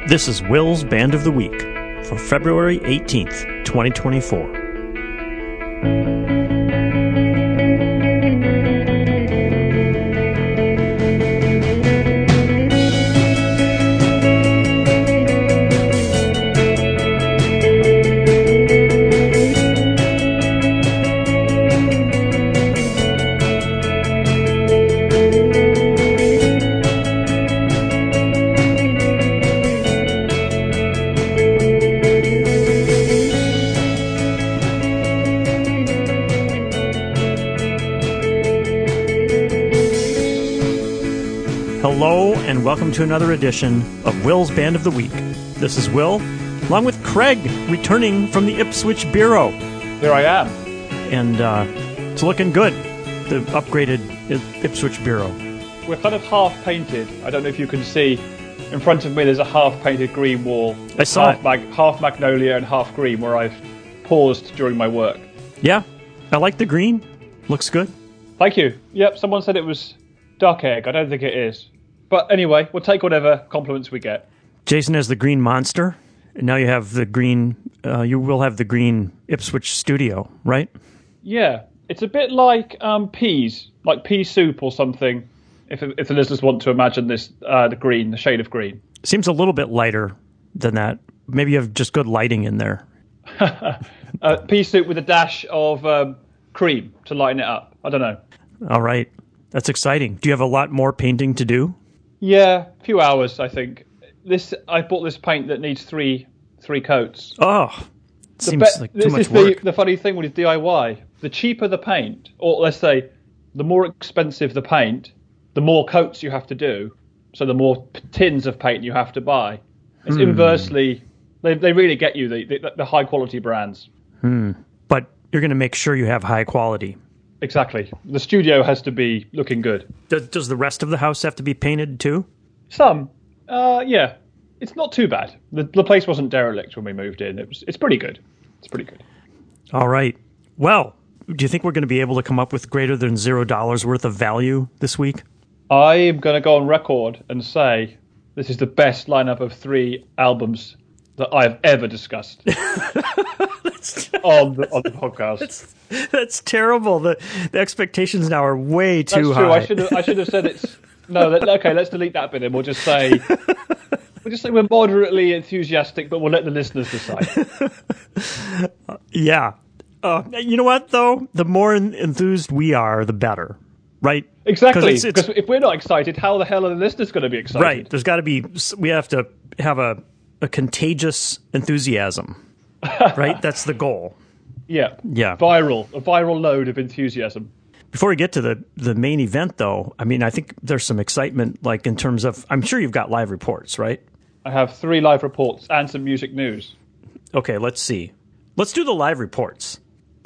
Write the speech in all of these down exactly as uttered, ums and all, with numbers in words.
This is Will's Band of the Week for February eighteenth, twenty twenty-four. Hello, and welcome to another edition of Will's Band of the Week. This is Will, along with Craig, returning from the Ipswich Bureau. Here I am. And uh, it's looking good, the upgraded I- Ipswich Bureau. We're kind of half-painted. I don't know if you can see. In front of me, there's a half-painted green wall. I saw half, mag- half magnolia and half green, where I've paused during my work. Yeah, I like the green. Looks good. Thank you. Yep, someone said it was duck egg. I don't think it is. But anyway, we'll take whatever compliments we get. Jason has the green monster, and now you have the green, uh, you will have the green Ipswich studio, right? Yeah, it's a bit like um, peas, like pea soup or something, if if the listeners want to imagine this, uh, the green, the shade of green. Seems a little bit lighter than that. Maybe you have just good lighting in there. uh, pea soup with a dash of um, cream to lighten it up. I don't know. All right. That's exciting. Do you have a lot more painting to do? Yeah, a few hours, I think. This I bought this paint that needs three three coats. Oh, seems be- like too this much is work. The, the funny thing with D I Y. The cheaper the paint, or let's say, the more expensive the paint, the more coats you have to do. So the more p- tins of paint you have to buy. It's Hmm. inversely. They they really get you the the, the high quality brands. Hmm. But you're going to make sure you have high quality. Exactly. The studio has to be looking good. Does, does the rest of the house have to be painted too? Some, uh, yeah. It's not too bad. The, the place wasn't derelict when we moved in. It was. It's pretty good. It's pretty good. All right. Well, do you think we're going to be able to come up with greater than zero dollars worth of value this week? I am going to go on record and say this is the best lineup of three albums that I've ever discussed on the on the podcast. That's, that's terrible. The the expectations now are way That's too true. high. I should have, I should have said it's no. Let, okay, let's delete that bit and we'll just say we'll just say we're moderately enthusiastic, but we'll let the listeners decide. Yeah. Uh, you know what though? The more en- enthused we are, the better. Right? Exactly. It's, it's, because if we're not excited, how the hell are the listeners going to be excited? right. There's got to be. We have to have a a contagious enthusiasm. Right? That's the goal. Yeah. Yeah. Viral. A viral load of enthusiasm. Before we get to the, the main event, though, I mean, I think there's some excitement, like in terms of, I'm sure you've got live reports, right? I have three live reports and some music news. Okay, let's see. Let's do the live reports.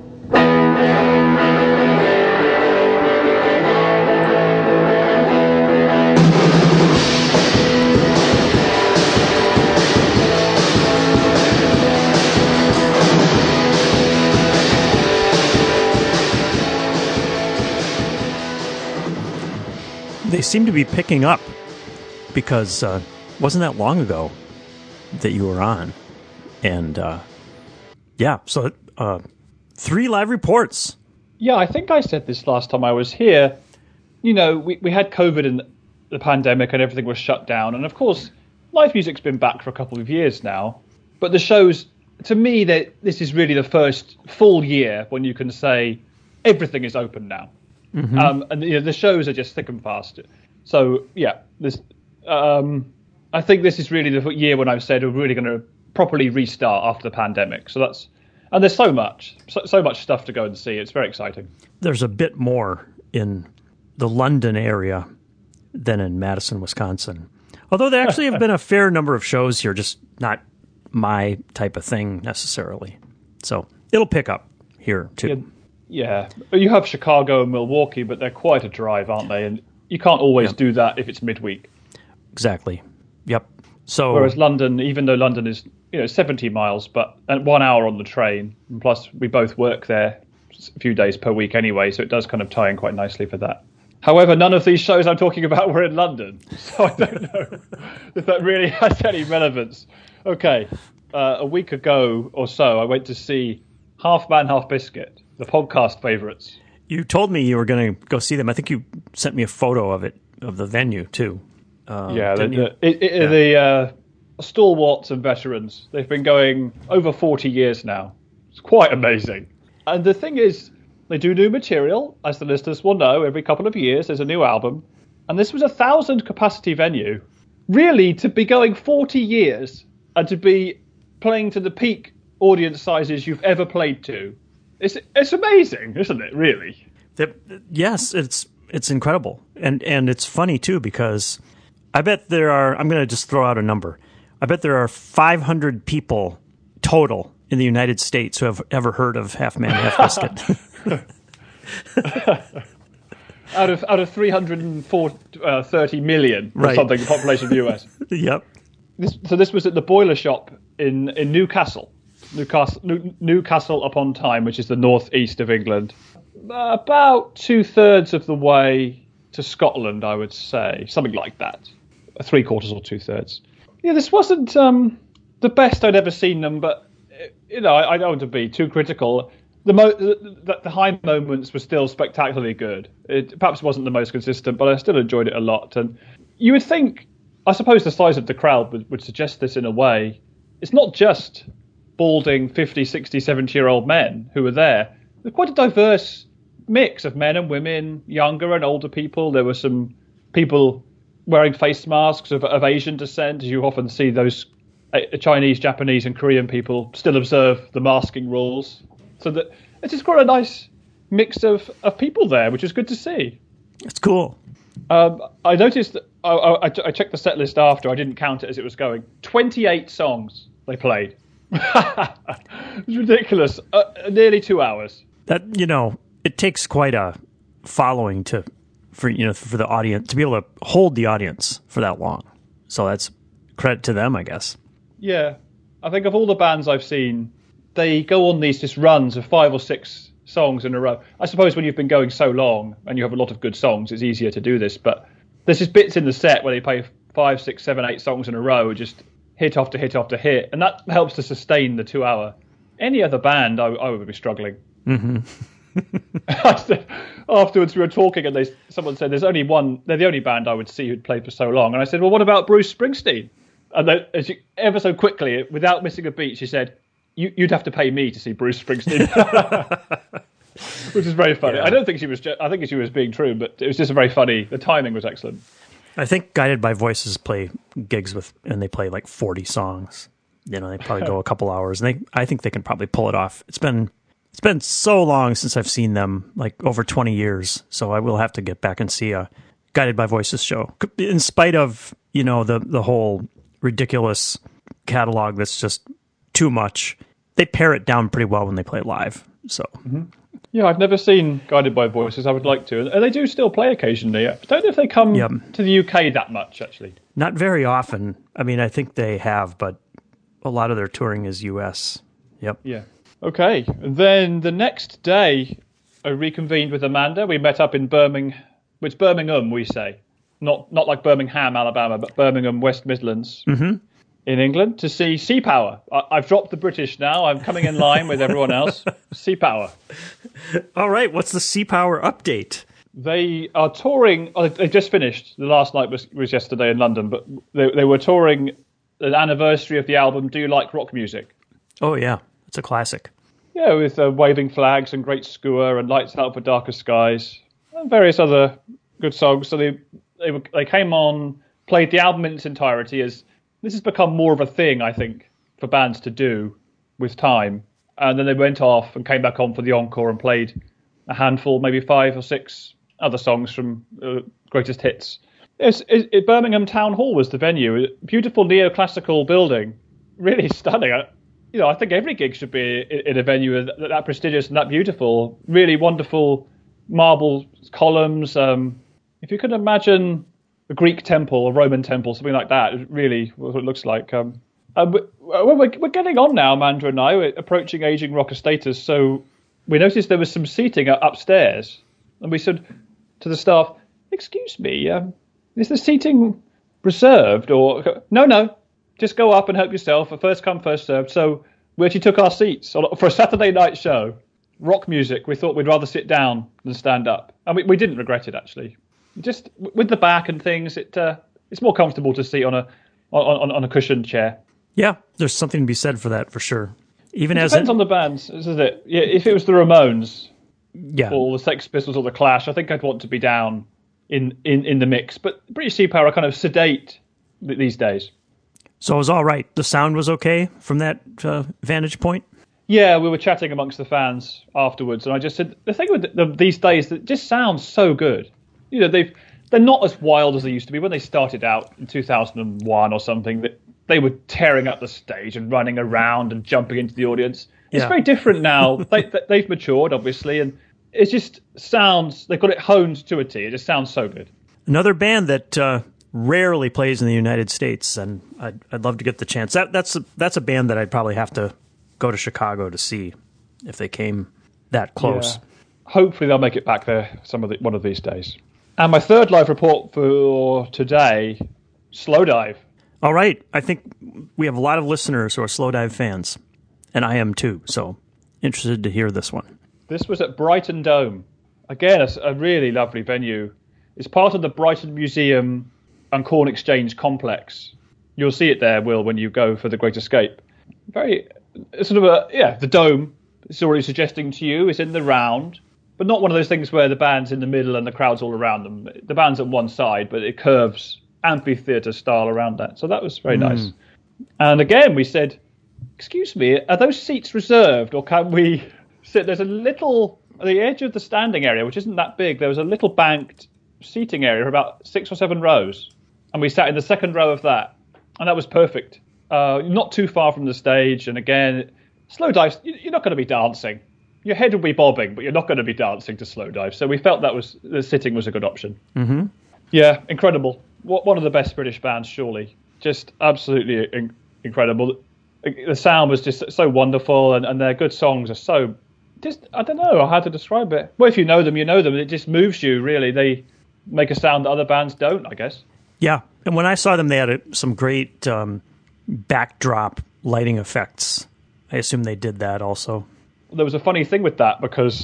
They seem to be picking up because uh, wasn't that long ago that you were on. And uh, yeah, so uh, three live reports. Yeah, I think I said this last time I was here. You know, we, we had COVID and the pandemic and everything was shut down. And of course, live music's been back for a couple of years now. But the shows, to me, that this is really the first full year when you can say everything is open now. Mm-hmm. Um, and you know, the shows are just thick and fast. So, yeah, this. Um, I think this is really the year when I've said we're really going to properly restart after the pandemic. So that's, and there's so much, so, so much stuff to go and see. It's very exciting. There's a bit more in the London area than in Madison, Wisconsin. Although there actually have been a fair number of shows here, just not my type of thing necessarily. So it'll pick up here too. Yeah. Yeah, you have Chicago and Milwaukee, but they're quite a drive, aren't they? And you can't always Yep. do that if it's midweek. Exactly. Yep. So whereas London, even though London is you know seventy miles, but and one hour on the train, and plus we both work there a few days per week anyway, so it does kind of tie in quite nicely for that. However, none of these shows I'm talking about were in London, so I don't know if that really has any relevance. Okay, uh, a week ago or so, I went to see Half Man, Half Biscuit, the podcast favourites. You told me you were going to go see them. I think you sent me a photo of it, of the venue, too. Uh, yeah, the, the, it, it, yeah, the uh, stalwarts and veterans. They've been going over forty years now. It's quite amazing. And the thing is, they do new material, as the listeners will know. Every couple of years, there's a new album. And this was a thousand capacity venue. Really, to be going forty years and to be playing to the peak audience sizes you've ever played to, it's it's amazing, isn't it? Really? The, yes, it's it's incredible, and and it's funny too because I bet there are. I'm going to just throw out a number. I bet there are five hundred people total in the United States who have ever heard of Half Man, Half Biscuit. out of out of three hundred thirty million or right. something, the population of the U S. Yep. This, so this was at the Boiler Shop in, in Newcastle, Newcastle, New, Newcastle upon Tyne, which is the northeast of England. Uh, about two thirds of the way to Scotland, I would say, something like that. Three quarters or two thirds. Yeah, this wasn't um, the best I'd ever seen them, but you know, I, I don't want to be too critical. The, mo- the, the high moments were still spectacularly good. It perhaps wasn't the most consistent, but I still enjoyed it a lot. And you would think, I suppose the size of the crowd would, would suggest this in a way. It's not just balding fifty, sixty, seventy-year-old men who were there. There's quite a diverse mix of men and women, younger and older people. There were some people wearing face masks of, of Asian descent. You often see those uh, Chinese, Japanese and Korean people still observe the masking rules. So that it's just quite a nice mix of, of people there, which is good to see. It's cool. Um, I noticed, that, I, I, I checked the set list after, I didn't count it as it was going. twenty-eight songs they played. It's ridiculous. Uh, nearly two hours. That, you know, it takes quite a following to, for, you know, for the audience, to be able to hold the audience for that long. So that's credit to them, I guess. Yeah. I think of all the bands I've seen, they go on these just runs of five or six songs in a row. I suppose when you've been going so long and you have a lot of good songs, it's easier to do this. But there's just bits in the set where they play five, six, seven, eight songs in a row, just hit after hit after hit. And that helps to sustain the two hour. Any other band, I, I would be struggling. Mm-hmm. Afterwards, we were talking and they, someone said, there's only one, they're the only band I would see who'd played for so long. And I said, well, what about Bruce Springsteen? And then, as you, ever so quickly, without missing a beat, she said, You, you'd have to pay me to see Bruce Springsteen, which is very funny. Yeah. I don't think she was. I think she was being true, but it was just very funny. The timing was excellent. I think Guided by Voices play gigs with, and they play like forty songs. You know, they probably go a couple hours, and they. I think they can probably pull it off. It's been it's been so long since I've seen them, like over twenty years. So I will have to get back and see a Guided by Voices show, in spite of you know the the whole ridiculous catalog that's just too much. They pare it down pretty well when they play live. So, mm-hmm. Yeah, I've never seen Guided by Voices. I would like to, and they do still play occasionally. I don't know if they come yep. to the U K that much, actually. Not very often. I mean, I think they have, but a lot of their touring is U S. Yep. Yeah. Okay. Then the next day, I reconvened with Amanda. We met up in Birmingham. It's Birmingham, we say, not not like Birmingham, Alabama, but Birmingham, West Midlands. Mm-hmm. In England to see Sea Power. I- I've dropped the British now. I'm coming in line with everyone else. Sea Power. All right. What's the Sea Power update? They are touring. Oh, they just finished. The last night was, was yesterday in London, but they, they were touring an anniversary of the album Do You Like Rock Music? Oh, yeah. It's a classic. Yeah, with uh, waving flags and Great Skua and Lights Out for Darker Skies and various other good songs. So they they, were, they came on, played the album in its entirety as... This has become more of a thing, I think, for bands to do with time. And then they went off and came back on for the encore and played a handful, maybe five or six other songs from uh, greatest hits. It's, it, it, Birmingham Town Hall was the venue. Beautiful neoclassical building. Really stunning. I, you know, I think every gig should be in, in a venue that, that prestigious and that beautiful. Really wonderful marble columns. Um, if you could imagine... a Greek temple, a Roman temple, something like that. Is really what it looks like. Um, and we're, we're getting on now, Amanda and I. We're approaching aging rocker status, so we noticed there was some seating upstairs, and we said to the staff, excuse me, um, is the seating reserved? Or no, no, just go up and help yourself. First come, first served. So we actually took our seats for a Saturday night show. Rock music. We thought we'd rather sit down than stand up, and we, we didn't regret it actually. Just with the back and things, it uh, it's more comfortable to sit on a on, on a cushioned chair. Yeah, there's something to be said for that for sure. Even it as depends it, on the bands, isn't it? Yeah, if it was the Ramones, yeah, or the Sex Pistols or the Clash, I think I'd want to be down in in, in the mix. But British Sea Power are kind of sedate these days. So it was all right. The sound was okay from that uh, vantage point. Yeah, we were chatting amongst the fans afterwards, and I just said the thing with the, these days that just sounds so good. You know, they've they're not as wild as they used to be when they started out in two thousand one or something. That they were tearing up the stage and running around and jumping into the audience. It's yeah. very different now. they, they've matured, obviously, and it just sounds. They've got it honed to a T. It just sounds so good. Another band that uh, rarely plays in the United States, and I'd, I'd love to get the chance. That that's a, that's a band that I'd probably have to go to Chicago to see if they came that close. Yeah. Hopefully they'll make it back there some of the, one of these days. And my third live report for today, Slowdive. All right. I think we have a lot of listeners who are Slowdive fans, and I am too, so interested to hear this one. This was at Brighton Dome. Again, a, a really lovely venue. It's part of the Brighton Museum and Corn Exchange complex. You'll see it there, Will, when you go for the Great Escape. Very... sort of a, yeah, the dome, it's already suggesting to you, is in the round, but not one of those things where the band's in the middle and the crowd's all around them. The band's on one side, but it curves amphitheatre style around that. So that was very mm. nice. And again, we said, excuse me, are those seats reserved or can we sit? There's a little, at the edge of the standing area, which isn't that big, there was a little banked seating area for about six or seven rows. And we sat in the second row of that. And that was perfect. Uh, not too far from the stage, and again, Slowdive, you're not going to be dancing. Your head will be bobbing, but you're not going to be dancing to Slowdive. So we felt that was the sitting was a good option. Mm-hmm. Yeah, incredible. One of the best British bands, surely. Just absolutely in- incredible. The sound was just so wonderful, and, and their good songs are so... just I don't know how to describe it. Well, if you know them, you know them. It just moves you, really. They make a sound that other bands don't, I guess. Yeah, and when I saw them, they had a, some great... Um, backdrop lighting effects. I assume they did that also. There was a funny thing with that because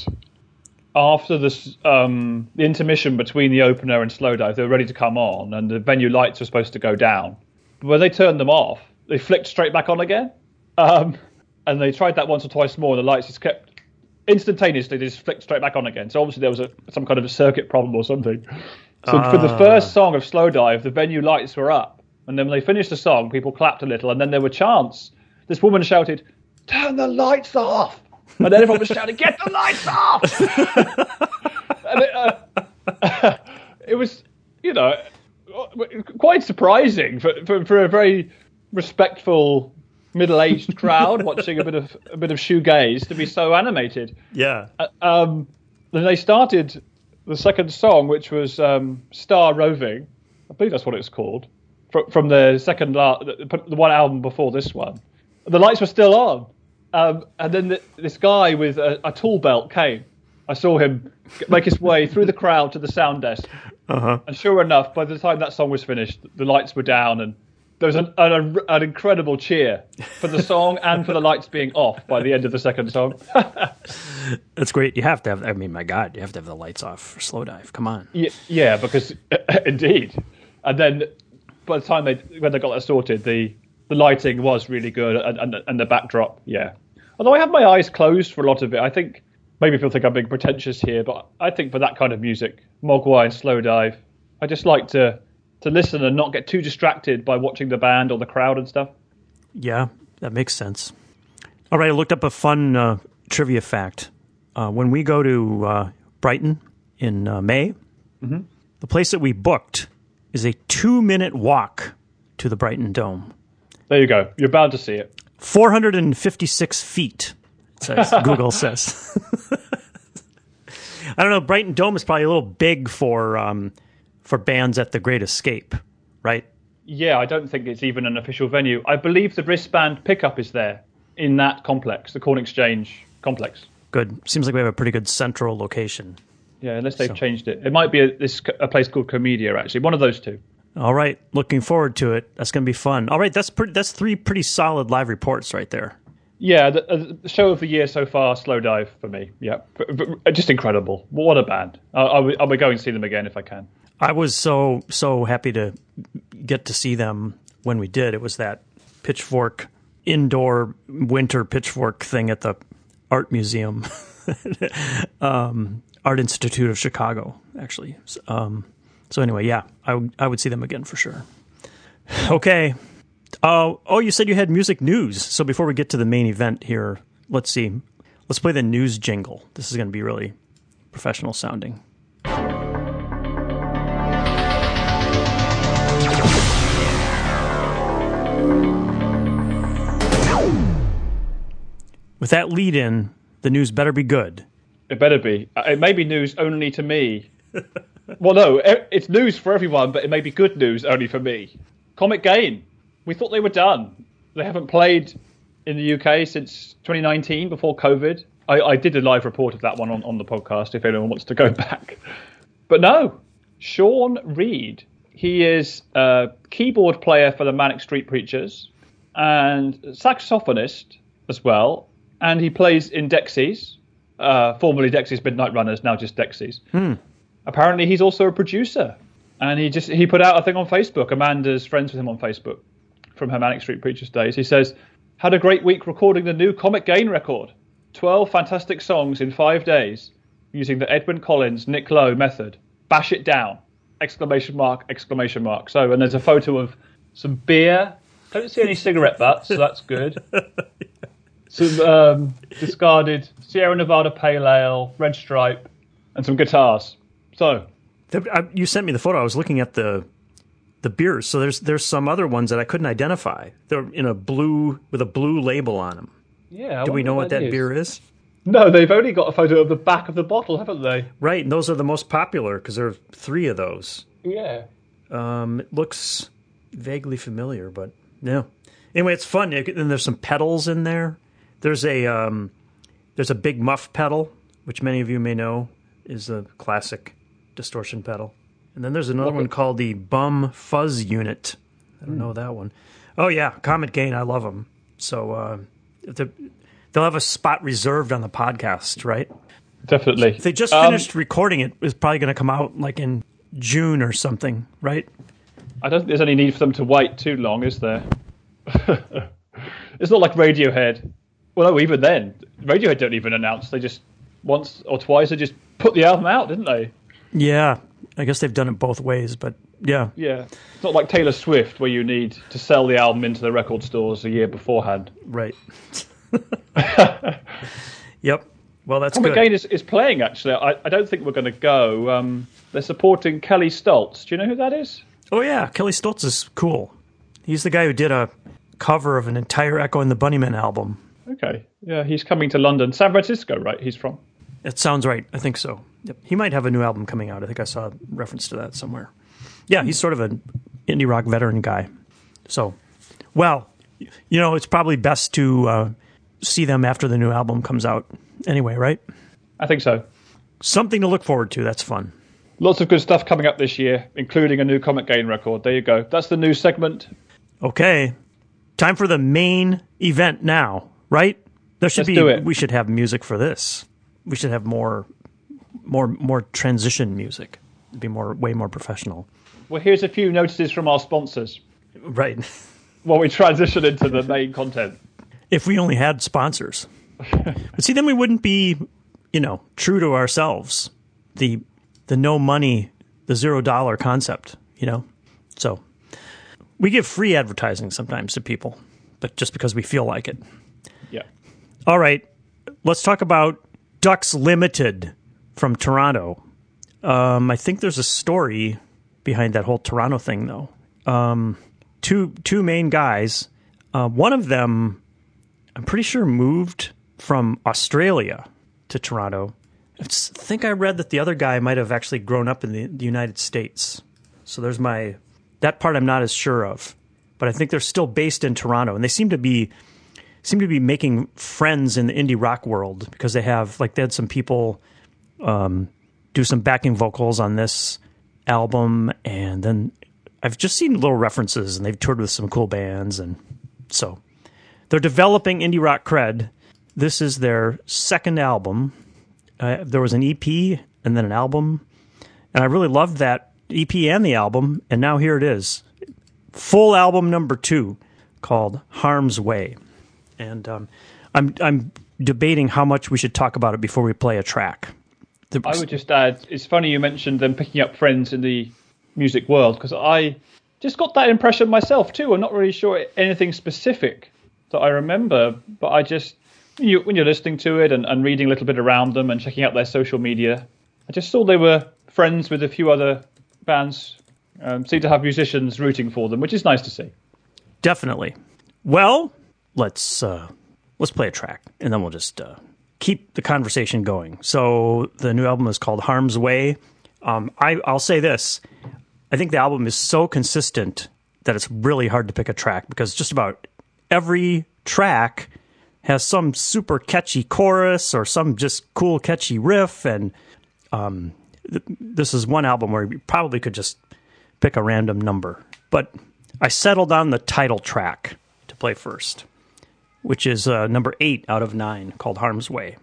after this, um, the intermission between the opener and Slowdive, they were ready to come on and the venue lights were supposed to go down. But when they turned them off, they flicked straight back on again. Um, and they tried that once or twice more and the lights just kept instantaneously, they just flicked straight back on again. So obviously there was a, some kind of a circuit problem or something. So uh. for the first song of Slowdive, the venue lights were up. And then when they finished the song, people clapped a little, and then there were chants. This woman shouted, "Turn the lights off!" And then everyone was shouting, "Get the lights off!" And it, uh, it was, you know, quite surprising for, for, for a very respectful middle-aged crowd watching a bit of a bit of shoegaze to be so animated. Yeah. Uh, um, then they started the second song, which was um, "Star Roving." I believe that's what it's called. From the second, the one album before this one, the lights were still on, um, and then the, this guy with a, a tool belt came. I saw him make his way through the crowd to the sound desk, uh-huh. and sure enough, by the time that song was finished, the lights were down, and there was an, an, an incredible cheer for the song and for the lights being off by the end of the second song. That's great. You have to have. I mean, my God, you have to have the lights off for Slowdive. Come on. Yeah, yeah because indeed, and then. By the time they when they got that sorted, the, the lighting was really good and, and and the backdrop, yeah. Although I have my eyes closed for a lot of it, I think maybe people think I'm being pretentious here, but I think for that kind of music, Mogwai and Slowdive, I just like to to listen and not get too distracted by watching the band or the crowd and stuff. Yeah, that makes sense. All right, I looked up a fun uh, trivia fact. Uh, when we go to uh, Brighton in uh, May, mm-hmm. the place that we booked is a two-minute walk to the Brighton Dome. There you go. You're bound to see it. four hundred fifty-six feet, it says. Google says. I don't know. Brighton Dome is probably a little big for um, for bands at the Great Escape, right? Yeah, I don't think it's even an official venue. I believe the wristband pickup is there in that complex, the Corn Exchange complex. Good. Seems like we have a pretty good central location. Yeah, unless they've So. changed it. It might be a, this a place called Comedia, actually. One of those two. All right, looking forward to it. That's going to be fun. All right, that's pretty, that's three pretty solid live reports right there. Yeah, the, uh, the show of the year so far, Slow Dive for me. Yeah, but, but just incredible. What a band! I'll, I'll, I'll be going to see them again if I can. I was so so happy to get to see them when we did. It was that Pitchfork indoor winter Pitchfork thing at the Art Museum, um, Art Institute of Chicago, actually. Um, so anyway, yeah, I, w- I would see them again for sure. Okay. Uh, oh, you said you had music news. So before we get to the main event here, let's see. Let's play the news jingle. This is going to be really professional sounding. With that lead in, the news better be good. It better be. It may be news only to me. Well, no, it's news for everyone, but it may be good news only for me. Comic Gain. We thought they were done. They haven't played in the U K since twenty nineteen, before COVID. I, I did a live report of that one on, on the podcast, if anyone wants to go back. But no, Sean Reed. He is a keyboard player for the Manic Street Preachers and saxophonist as well. And he plays in Dexys, uh, formerly Dexys Midnight Runners, now just Dexys. Hmm. Apparently, he's also a producer, and he just he put out a thing on Facebook. Amanda's friends with him on Facebook from her Manic Street Preachers days. He says, "Had a great week recording the new Comic Gain record. Twelve fantastic songs in five days, using the Edwyn Collins Nick Lowe method. Bash it down! Exclamation mark! Exclamation mark! So, and there's a photo of some beer. Don't see any cigarette butts, so that's good." Some um, discarded Sierra Nevada Pale Ale, Red Stripe, and some guitars. So, you sent me the photo. I was looking at the the beers. So there's there's some other ones that I couldn't identify. They're in a blue with a blue label on them. Yeah. I Do we know what, what that is. beer is? No, they've only got a photo of the back of the bottle, haven't they? Right, and those are the most popular because there are three of those. Yeah. Um, it looks vaguely familiar, but no. Anyway, it's fun. And there's some pedals in there. There's a um, there's a big muff pedal, which many of you may know is a classic distortion pedal. And then there's another Look one at- called the Bum Fuzz Unit. I don't know that one. Oh, yeah, Comet Gain. I love them. So uh, the, they'll have a spot reserved on the podcast, right? Definitely. If they just Um, finished recording it, it's probably going to come out like in June or something, right? I don't think there's any need for them to wait too long, is there? It's not like Radiohead. Well, no, even then, Radiohead don't even announce. They just, once or twice, they just put the album out, didn't they? Yeah, I guess they've done it both ways, but yeah. Yeah. It's not like Taylor Swift, where you need to sell the album into the record stores a year beforehand. Right. Yep. Well, that's Comic good. Gain is, is playing, actually. I, I don't think we're going to go. Um, they're supporting Kelly Stoltz. Do you know who that is? Oh, yeah. Kelly Stoltz is cool. He's the guy who did a cover of an entire Echo and the Bunnymen album. Okay. Yeah, he's coming to London. San Francisco, right? He's from. It sounds right. I think so. Yep. He might have a new album coming out. I think I saw a reference to that somewhere. Yeah, he's sort of an indie rock veteran guy. So, well, you know, it's probably best to uh, see them after the new album comes out anyway, right? I think so. Something to look forward to. That's fun. Lots of good stuff coming up this year, including a new Comic Gain record. There you go. That's the news segment. Okay. Time for the main event now, right? There should Let's be do it. We should have music for this. We should have more more more transition music. It'd be more way more professional. Well, here's a few notices from our sponsors Right. while we transition into the main content. If we only had sponsors. But see, then we wouldn't be, you know, true to ourselves. The the no money, the zero dollar concept, you know? So we give free advertising sometimes to people, but just because we feel like it. Yeah. All right. Let's talk about Ducks Limited from Toronto. Um, I think there's a story behind that whole Toronto thing, though. Um, two two main guys. Uh, one of them, I'm pretty sure, moved from Australia to Toronto. I s- think I read that the other guy might have actually grown up in the, the United States. So there's my that part I'm not as sure of, but I think they're still based in Toronto, and they seem to be seem to be making friends in the indie rock world because they have like they had some people um, do some backing vocals on this album, and then I've just seen little references, and they've toured with some cool bands, and so they're developing indie rock cred. This is their second album. Uh, there was an E P and then an album, and I really loved that E P and the album, and now here it is. Full album number two, called Harm's Way. And um, I'm I'm debating how much we should talk about it before we play a track. The, I would just add, it's funny you mentioned them picking up friends in the music world, because I just got that impression myself too. I'm not really sure anything specific that I remember, but I just, when, you, when you're listening to it and, and reading a little bit around them and checking out their social media, I just saw they were friends with a few other bands, um, seem to have musicians rooting for them, which is nice to see. Definitely. Well, let's uh, let's play a track, and then we'll just uh, keep the conversation going. So the new album is called Harm's Way. Um, I, I'll say this. I think the album is so consistent that it's really hard to pick a track, because just about every track has some super catchy chorus or some just cool catchy riff, and um, th- this is one album where you probably could just pick a random number. But I settled on the title track to play first, which is uh, number eight out of nine, called Harm's Way.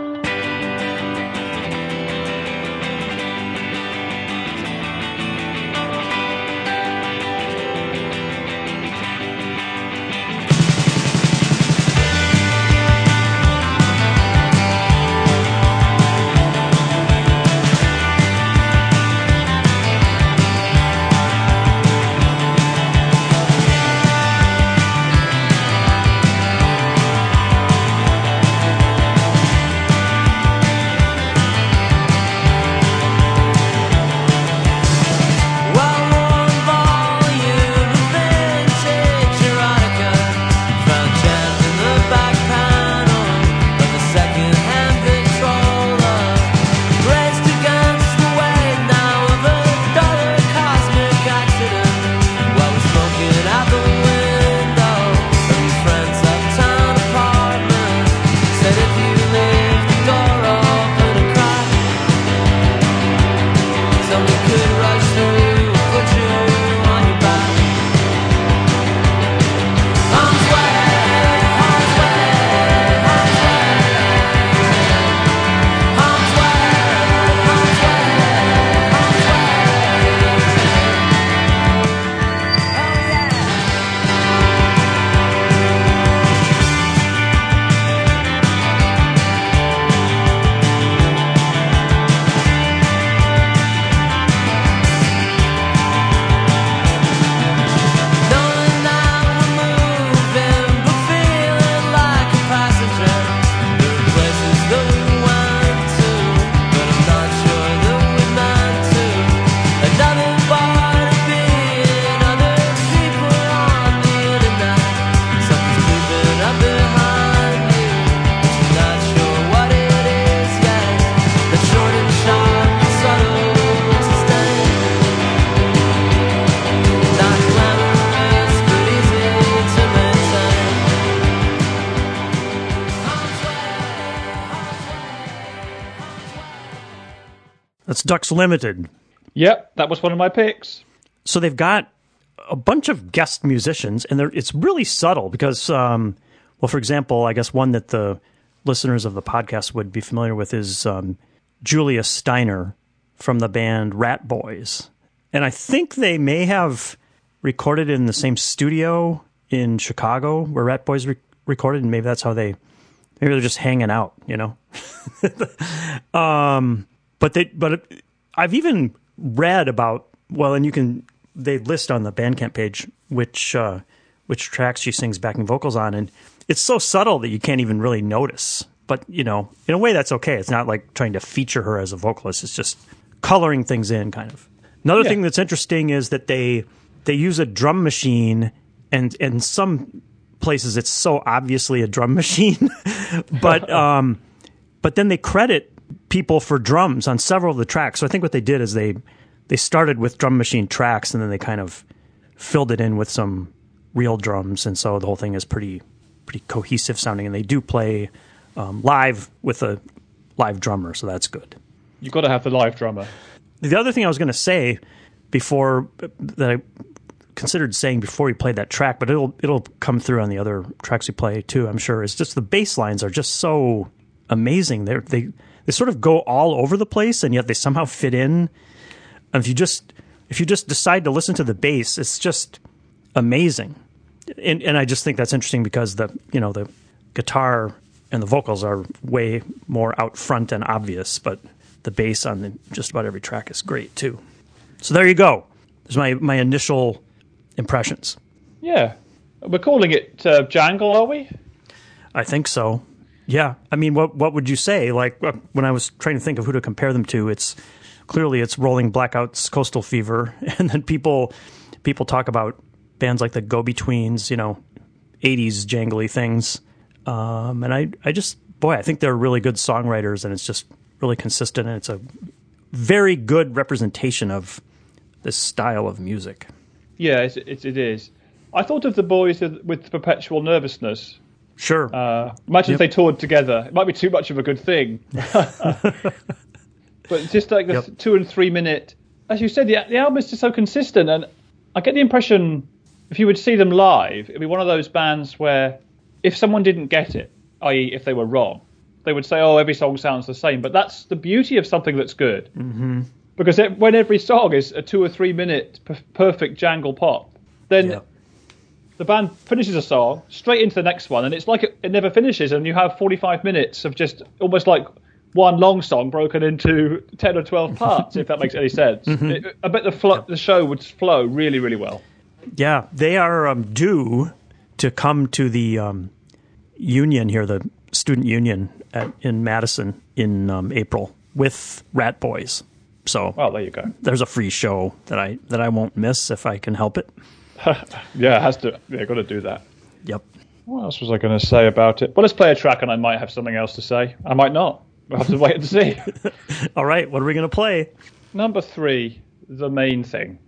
That's Ducks Limited. Yep, that was one of my picks. So they've got a bunch of guest musicians, and they're, it's really subtle because, um, well, for example, I guess one that the listeners of the podcast would be familiar with is um, Julia Steiner from the band Rat Boys. And I think they may have recorded in the same studio in Chicago where Rat Boys re- recorded, and maybe that's how they, maybe they're just hanging out, you know? um, but they, but I've even read about, well, and you can, they list on the Bandcamp page which uh, which tracks she sings backing vocals on, and it's so subtle that you can't even really notice. But, you know, in a way that's okay. It's not like trying to feature her as a vocalist. It's just coloring things in, kind of. Another yeah. thing that's interesting is that they they use a drum machine, and in some places it's so obviously a drum machine, but um, but then they credit people for drums on several of the tracks. So I think what they did is they they started with drum machine tracks, and then they kind of filled it in with some real drums, and so the whole thing is pretty pretty cohesive sounding. And they do play um, live with a live drummer, so that's good. You've got to have the live drummer. The other thing I was going to say before that I considered saying before we played that track, but it'll it'll come through on the other tracks we play too, I'm sure, is just the bass lines are just so amazing. They they they sort of go all over the place, and yet they somehow fit in. And if you just if you just decide to listen to the bass, it's just amazing. And and I just think that's interesting because the you know the guitar and the vocals are way more out front and obvious, but the bass on the, just about every track is great too. So there you go. There's my, my initial impressions. Yeah. We're calling it uh, Jangle, are we? I think so. Yeah. I mean, what what would you say? Like, when I was trying to think of who to compare them to, it's clearly it's Rolling Blackouts, Coastal Fever, and then people people talk about bands like the Go-Betweens, you know, eighties jangly things. Um, and I, I just, boy, I think they're really good songwriters, and it's just really consistent, and it's a very good representation of this style of music. Yeah, it, it, it is. I thought of the boys with Perpetual Nervousness. Sure. Uh, imagine yep. if they toured together. It might be too much of a good thing. But just like the yep. two and three minute, as you said, the, the album is just so consistent, and I get the impression if you would see them live, it'd be one of those bands where if someone didn't get it, that is if they were wrong, they would say, oh, every song sounds the same. But that's the beauty of something that's good. Mm-hmm. Because it, when every song is a two or three minute p- perfect jangle pop, then yeah. the band finishes a song, straight into the next one, and it's like it, it never finishes, and you have forty-five minutes of just almost like one long song broken into ten or twelve parts, if that makes any sense. Mm-hmm. It, I bet the, flo- yeah. the show would flow really, really well. Yeah, they are um, due to come to the um, union here, the student union at, in Madison in um, April with Rat Boys. So, well, there you go. There's a free show that I that I won't miss if I can help it. Yeah, it has to. Yeah, got to do that. Yep. What else was I going to say about it? Well, let's play a track, and I might have something else to say. I might not. We'll have to wait and see. All right, what are we going to play? Number three, The Main Thing.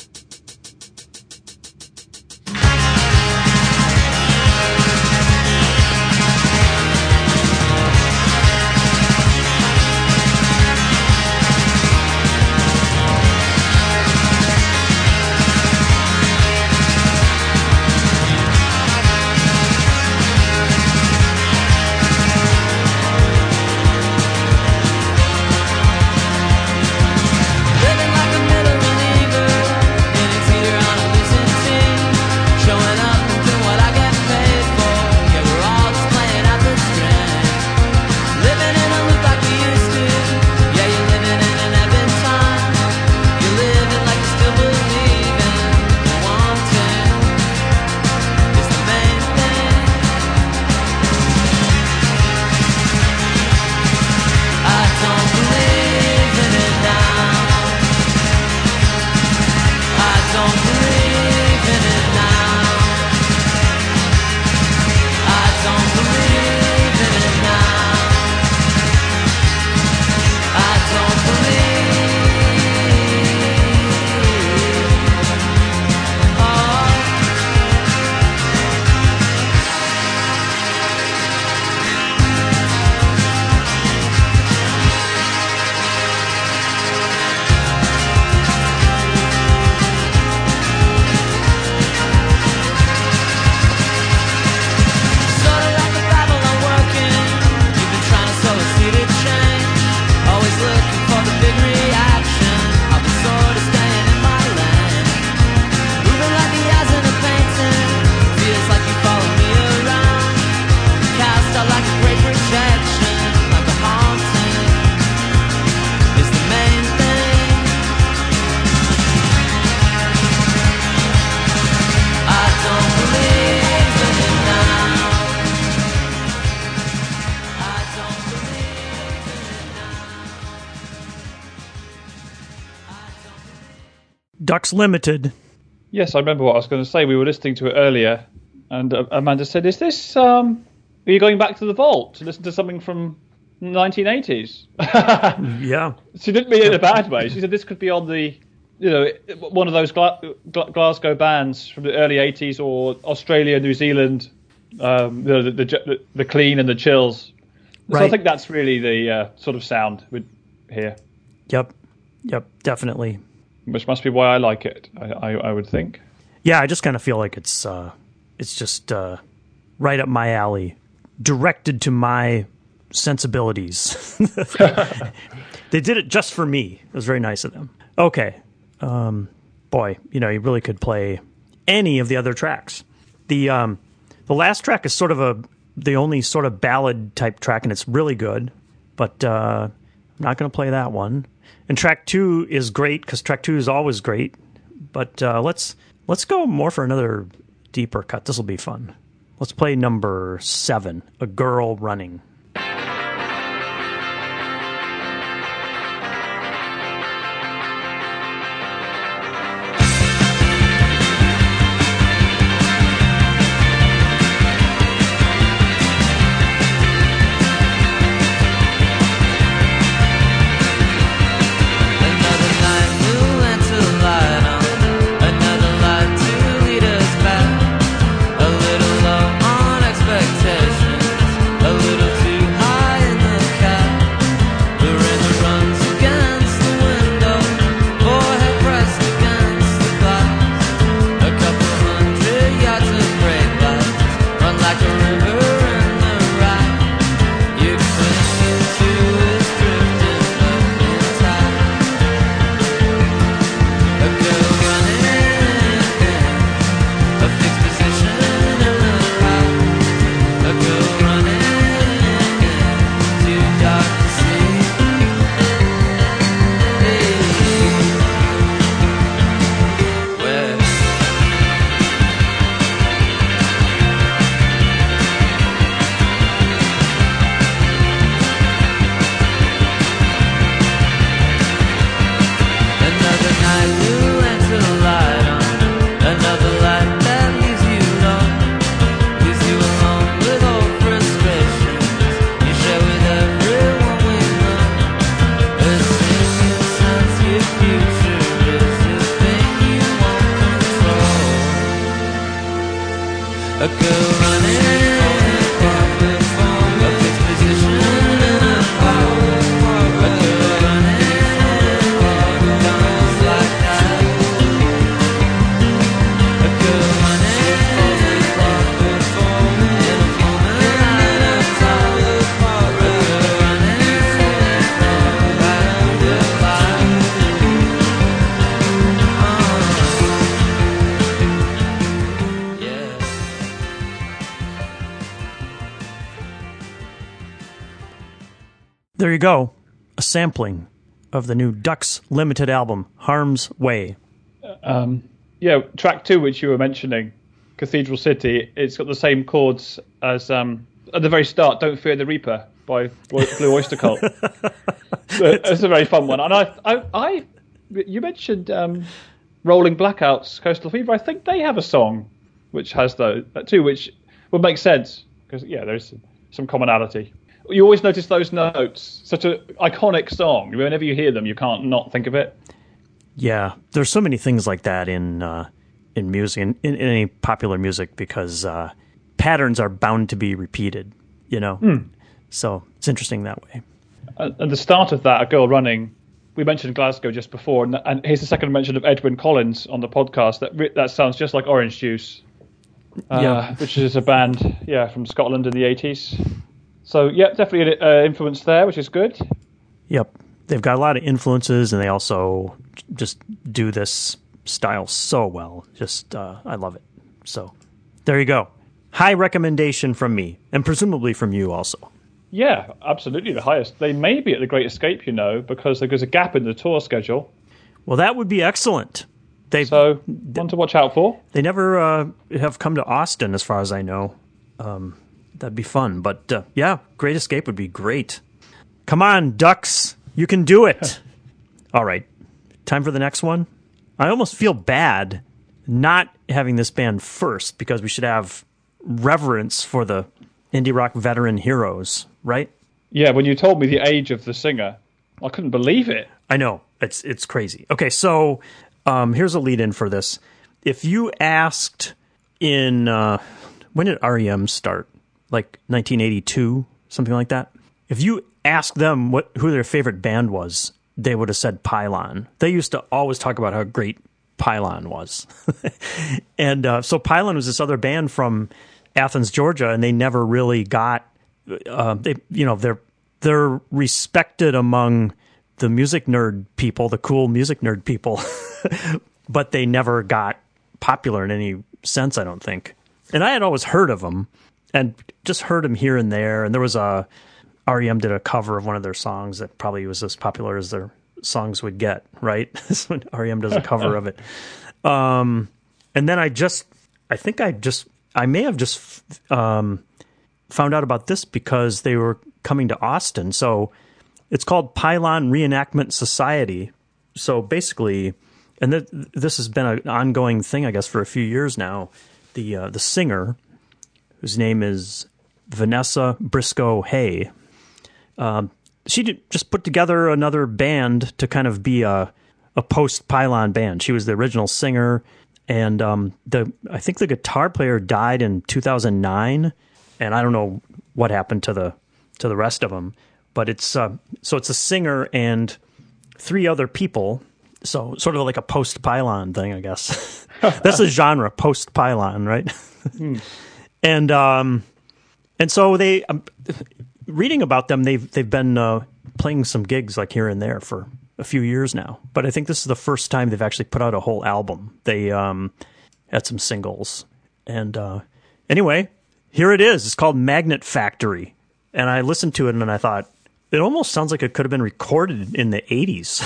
Ducks Limited. Yes, I remember what I was going to say. We were listening to it earlier, and uh, Amanda said, is this, um, are you going back to the vault to listen to something from nineteen eighties? Yeah. She didn't mean it in a bad way. She said this could be on the, you know, one of those Gla- Gla- Glasgow bands from the early eighties, or Australia, New Zealand, um, you know, the, the, the Clean and the Chills. Right. So I think that's really the uh, sort of sound we're here. Yep. Yep, definitely. Which must be why I like it, I, I, I would think. Yeah, I just kind of feel like it's uh, it's just uh, right up my alley, directed to my sensibilities. They did it just for me. It was very nice of them. Okay. Um, boy, you know, you really could play any of the other tracks. The um, the last track is sort of a the only sort of ballad type track, and it's really good. But uh, I'm not going to play that one. And track two is great because track two is always great. But uh, let's let's go more for another deeper cut. This will be fun. Let's play number seven, A Girl Running. There you go, a sampling of the new Ducks Limited album, Harm's Way. Um, yeah, track two, which you were mentioning, Cathedral City, it's got the same chords as um, at the very start, Don't Fear the Reaper by Blue Oyster Cult. So it's a very fun one. And I, I, I you mentioned um, Rolling Blackouts, Coastal Fever. I think they have a song which has those that too, which would make sense because yeah, there's some commonality. You always notice those notes. Such an iconic song. Whenever you hear them, you can't not think of it. Yeah, there's so many things like that in uh, in music, in, in any popular music, because uh, patterns are bound to be repeated. You know, mm. So it's interesting that way. At the start of that, A Girl Running, we mentioned Glasgow just before, and, and here's the second mention of Edwyn Collins on the podcast. That that sounds just like Orange Juice, uh, yeah. which is a band, yeah, from Scotland in the eighties. So, yeah, definitely an uh, influence there, which is good. Yep. They've got a lot of influences, and they also just do this style so well. Just, uh, I love it. So, there you go. High recommendation from me, and presumably from you also. Yeah, absolutely the highest. They may be at the Great Escape, you know, because there's a gap in the tour schedule. Well, that would be excellent. They So, one to watch out for. They never uh, have come to Austin, as far as I know. Um That'd be fun. But, uh, yeah, Great Escape would be great. Come on, Ducks. You can do it. All right. Time for the next one. I almost feel bad not having this band first because we should have reverence for the indie rock veteran heroes, right? Yeah, when you told me the age of the singer, I couldn't believe it. I know. It's it's crazy. Okay, so um, here's a lead-in for this. If you asked in... Uh, when did R E M start? Like nineteen eighty-two, something like that. if you ask them what who their favorite band was, they would have said Pylon. They used to always talk about how great Pylon was. and uh, so Pylon was this other band from Athens, Georgia, and they never really got, uh, they, you know, they're, they're respected among the music nerd people, the cool music nerd people, but they never got popular in any sense, I don't think. And I had always heard of them and just heard them here and there. And there was a, R E M did a cover of one of their songs that probably was as popular as their songs would get, right? So R E M does a cover of it. Um, and then I just, I think I just, I may have just um, found out about this because they were coming to Austin. So it's called Pylon Reenactment Society. So basically, and th- this has been an ongoing thing, I guess, for a few years now. The uh, the singer, whose name is Vanessa Briscoe Hay, um, she did just put together another band to kind of be a a post Pylon band. She was the original singer, and um, the I think the guitar player died in two thousand nine, and I don't know what happened to the to the rest of them. But it's uh, so it's a singer and three other people. So sort of like a post Pylon thing, I guess. That's the genre, post Pylon, right? hmm. And um, and so they um, reading about them, they've they've been uh, playing some gigs like here and there for a few years now. But I think this is the first time they've actually put out a whole album. They um, had some singles, and uh, anyway, here it is. It's called Magnet Factory, and I listened to it and I thought, it almost sounds like it could have been recorded in the eighties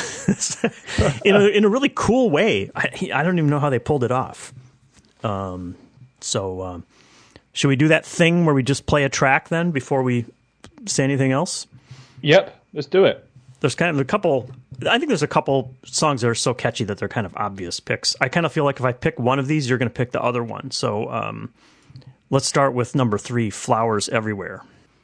in, a, in a really cool way. I, I don't even know how they pulled it off. Um, so um, should we do that thing where we just play a track then before we say anything else? Yep, let's do it. There's kind of a couple, I think there's a couple songs that are so catchy that they're kind of obvious picks. I kind of feel like if I pick one of these, you're going to pick the other one. So um, let's start with number three, Flowers Everywhere.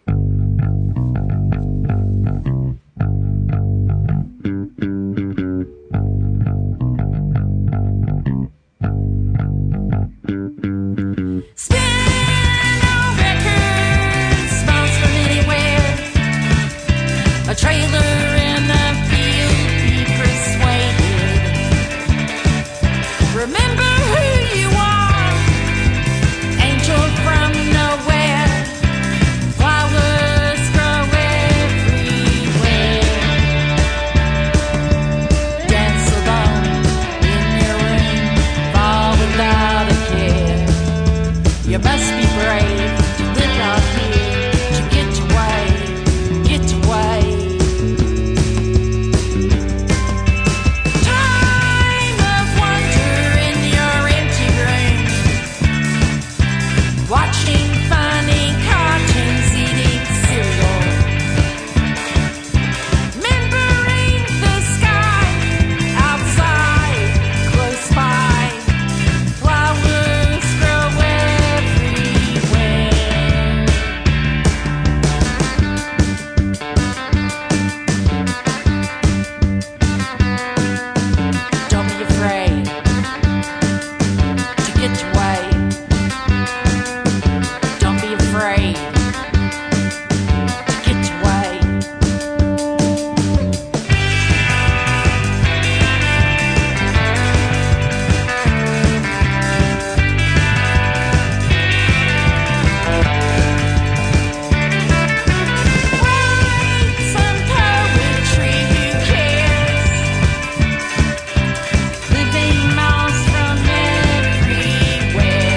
A trailer in the field, be persuaded. Remember who you are, angel from nowhere. Flowers grow everywhere. Dance alone in your room, fall without a care. You must be brave to live out here, to get away, get away. Watching funny cartoons, eating cereal. Remembering the sky outside, close by. Flowers grow everywhere. Don't be afraid to get away. Don't be afraid to get away. Write some poetry, who cares? Living miles from everywhere.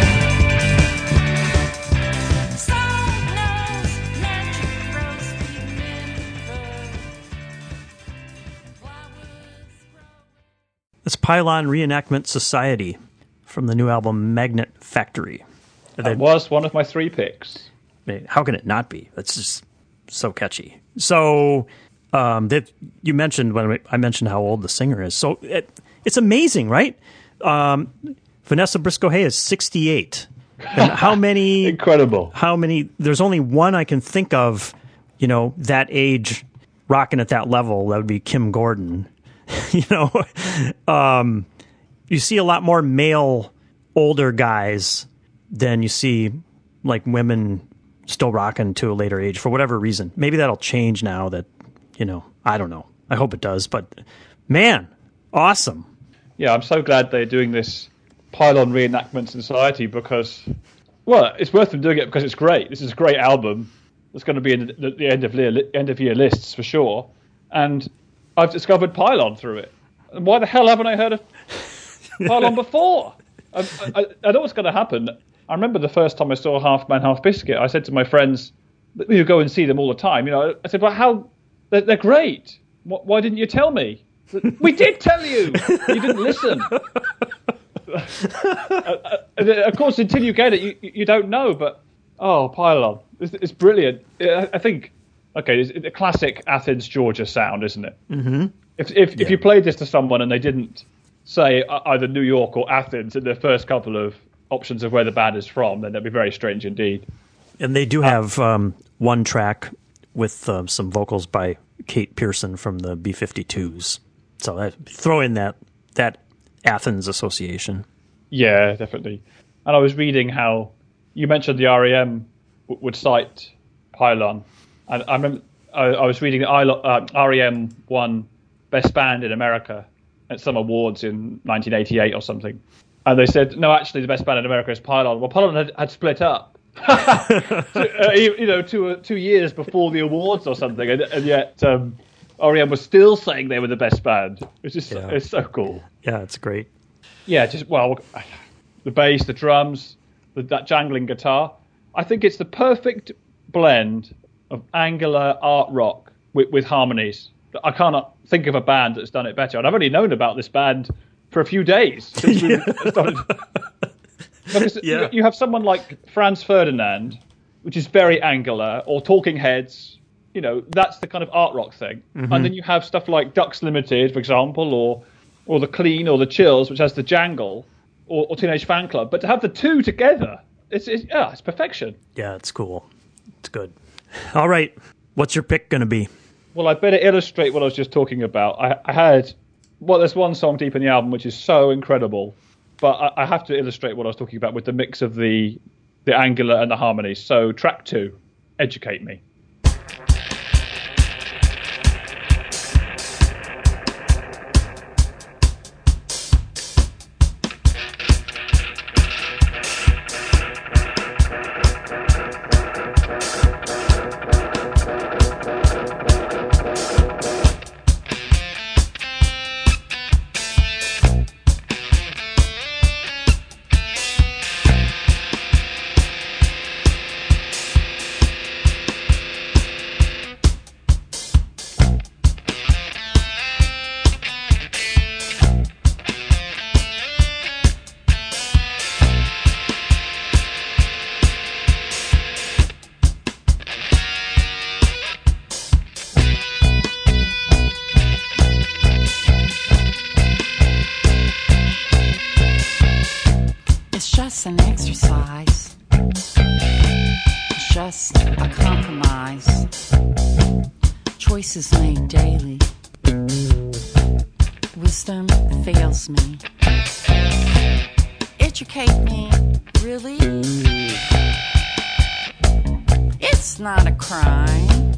It's Pylon Reenactment Society from the new album Magnet Factory. That was one of my three picks. How can it not be? That's just so catchy. So um, that you mentioned when I mentioned how old the singer is. So it, it's amazing, right? Um, Vanessa Briscoe Hay is sixty-eight. And how many? Incredible. How many? There's only one I can think of, you know, that age, rocking at that level. That would be Kim Gordon. you know, um, you see a lot more male older guys than you see like women still rocking to a later age for whatever reason. Maybe that'll change now that, you know, I don't know. I hope it does. But, man, awesome. Yeah, I'm so glad they're doing this Pylon Reenactment Society because, well, it's worth them doing it because it's great. This is a great album. It's going to be in the, the end of year, end of year lists for sure. And I've discovered Pylon through it. And why the hell haven't I heard of Pylon before? I, I, I know what's going to happen. I remember the first time I saw Half Man, Half Biscuit, I said to my friends, who go and see them all the time, you know, I said, well, how, they're, they're great. Why didn't you tell me? We did tell you. You didn't listen. Of course, until you get it, you, you don't know. But, oh, Pylon. It's, it's brilliant. I think, okay, it's a classic Athens, Georgia sound, isn't it? Mm-hmm. If, if, yeah. if you played this to someone and they didn't say either New York or Athens in their first couple of options of where the band is from, then that'd be very strange indeed. And they do have um, one track with uh, some vocals by Kate Pearson from the B fifty-twos. So I throw in that that Athens association. Yeah, definitely. And I was reading how you mentioned the R E M w- would cite Pylon, and I remember I, I was reading that uh, R E M won Best Band in America at some awards in nineteen eighty-eight or something, and they said no, actually the best band in America is Pylon. Well, Pylon had, had split up. uh, you know, two uh, two years before the awards or something, and, and yet um, R E M was still saying they were the best band. It's just yeah. It's so cool. Yeah, it's great. Yeah, just well, the bass, the drums, the, that jangling guitar. I think it's the perfect blend of angular art rock with, with harmonies. I cannot think of a band that's done it better. And I've only known about this band for a few days since we started. Because yeah. you have someone like Franz Ferdinand, which is very angular, or Talking Heads, you know, that's the kind of art rock thing. Mm-hmm. And then you have stuff like Ducks Limited, for example, or or The Clean, or The Chills, which has the jangle, or, or Teenage Fan Club. But to have the two together, it's, it's yeah, it's perfection. Yeah, it's cool. It's good. All right, what's your pick going to be? Well, I better illustrate what I was just talking about. I, I had, well, there's one song deep in the album which is so incredible. But I, I have to illustrate what I was talking about with the mix of the the angular and the harmonies. So track two, Educate Me. An exercise, it's just a compromise, choices made daily, wisdom fails me, educate me, really, it's not a crime.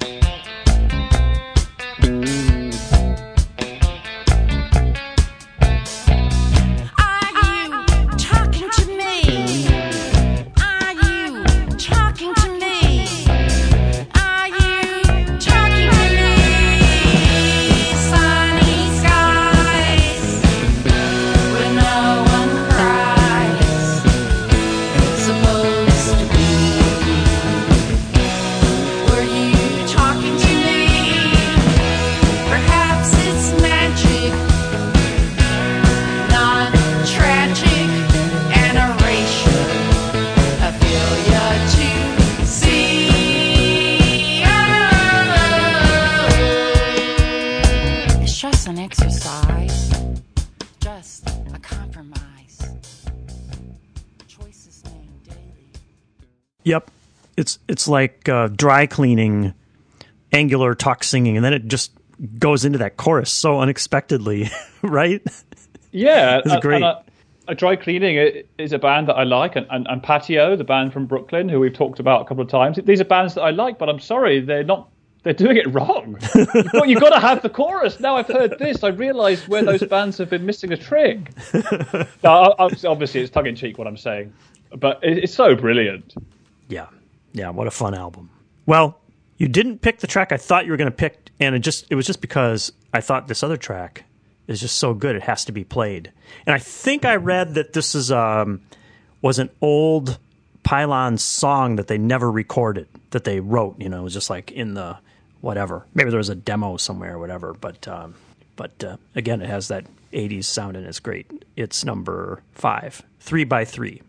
Yep. It's it's like uh, dry cleaning, angular talk singing, and then it just goes into that chorus so unexpectedly, right? Yeah. It's great. And I, a Dry Cleaning i- is a band that I like, and, and, and Patio, the band from Brooklyn, who we've talked about a couple of times. These are bands that I like, but I'm sorry, they're not. They're doing it wrong. You've got, you've got to have the chorus. Now I've heard this, I realised where those bands have been missing a trick. Now, obviously, it's tongue in cheek what I'm saying, but it, it's so brilliant. Yeah, yeah. What a fun album. Well, you didn't pick the track I thought you were going to pick, and it just it was just because I thought this other track is just so good it has to be played. And I think I read that this is um was an old Pylon song that they never recorded, that they wrote. You know, it was just like in the whatever. Maybe there was a demo somewhere or whatever. But um, but uh, again, it has that eighties sound and it's great. It's number five, Three by Three.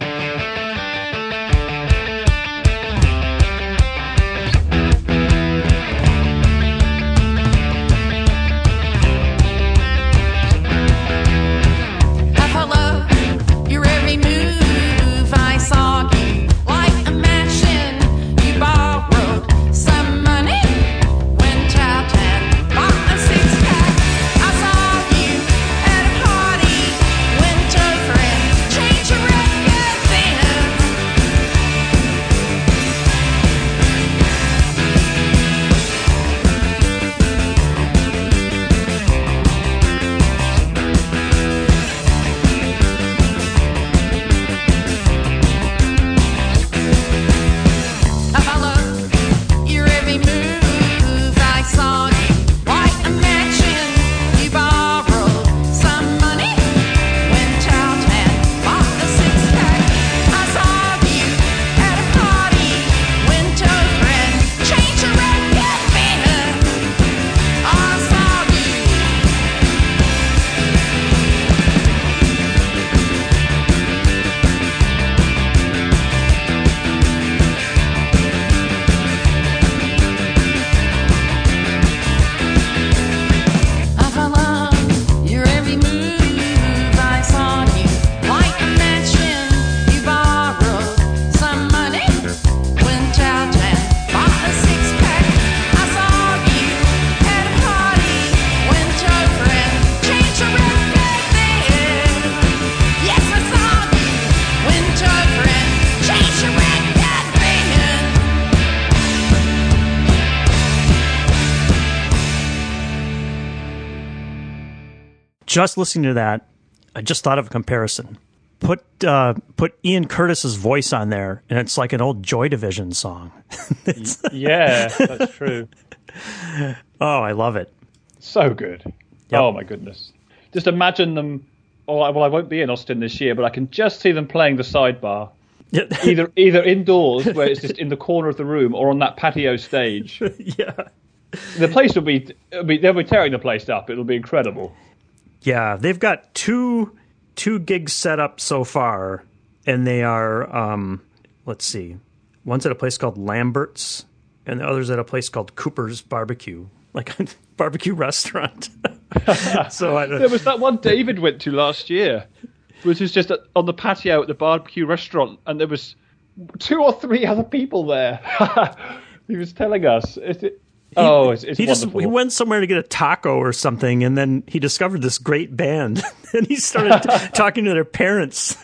Just listening to that, I just thought of a comparison. Put uh, put Ian Curtis's voice on there, and it's like an old Joy Division song. Yeah, that's true. Oh, I love it. So good. Yep. Oh, my goodness. Just imagine them. Oh, well, I won't be in Austin this year, but I can just see them playing the sidebar. either either indoors, where it's just in the corner of the room, or on that patio stage. Yeah. The place will be, it'll be, they'll be tearing the place up. It'll be incredible. Yeah, they've got two two gigs set up so far, and they are, um, let's see, one's at a place called Lambert's, and the other's at a place called Cooper's Barbecue, like a barbecue restaurant. So I, there was that one David went to last year, which was just on the patio at the barbecue restaurant, and there was two or three other people there. He was telling us. It, it, He, oh, it's, it's he wonderful. just he went somewhere to get a taco or something, and then he discovered this great band, and he started t- talking to their parents.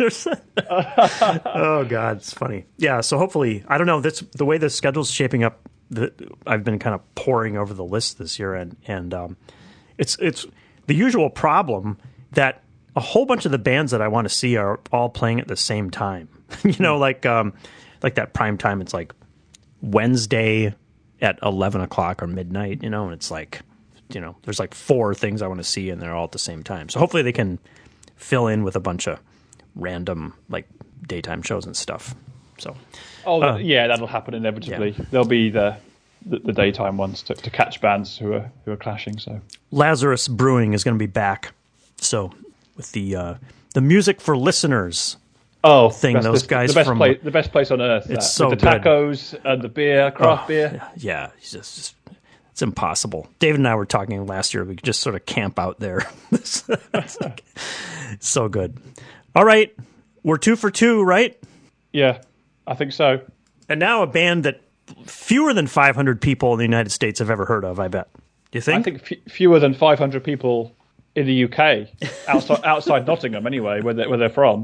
Oh God, it's funny. Yeah, so hopefully, I don't know. That's the way the schedule's shaping up. The, I've been kind of poring over the list this year, and and um, it's it's the usual problem that a whole bunch of the bands that I want to see are all playing at the same time. You know, like um, like that prime time. It's like Wednesday at eleven o'clock or midnight, you know, and it's like, you know, there's like four things I want to see and they're all at the same time. So hopefully they can fill in with a bunch of random like daytime shows and stuff. So, oh uh, yeah, that'll happen inevitably. Yeah. There'll be the, the the daytime ones to, to catch bands who are who are clashing. So Lazarus Brewing is going to be back. So with the uh, the music for listeners. Oh, thing best, those the, guys the best from place, the best place on earth. It's that, so with the good. tacos and the beer, craft oh, beer. Yeah, yeah, it's just, just it's impossible. David and I were talking last year. We could just sort of camp out there. It's like, so good. All right, we're two for two, right? Yeah, I think so. And now a band that fewer than five hundred people in the United States have ever heard of. I bet. Do you think? I think f- fewer than five hundred people in the U K, outside outside Nottingham anyway, where they're, where they're from.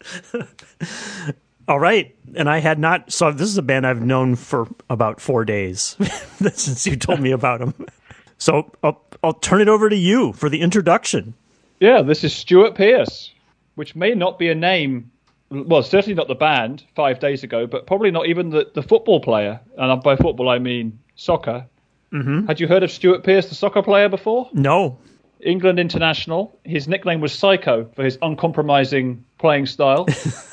All right, and I had not. So this is a band I've known for about four days since you told me about them. So I'll, I'll turn it over to you for the introduction. Yeah, this is Stuart Pearce, which may not be a name. Well, certainly not the band five days ago, but probably not even the, the football player. And by football, I mean soccer. Mm-hmm. Had you heard of Stuart Pearce, the soccer player, before? No. England international. His nickname was Psycho for his uncompromising playing style.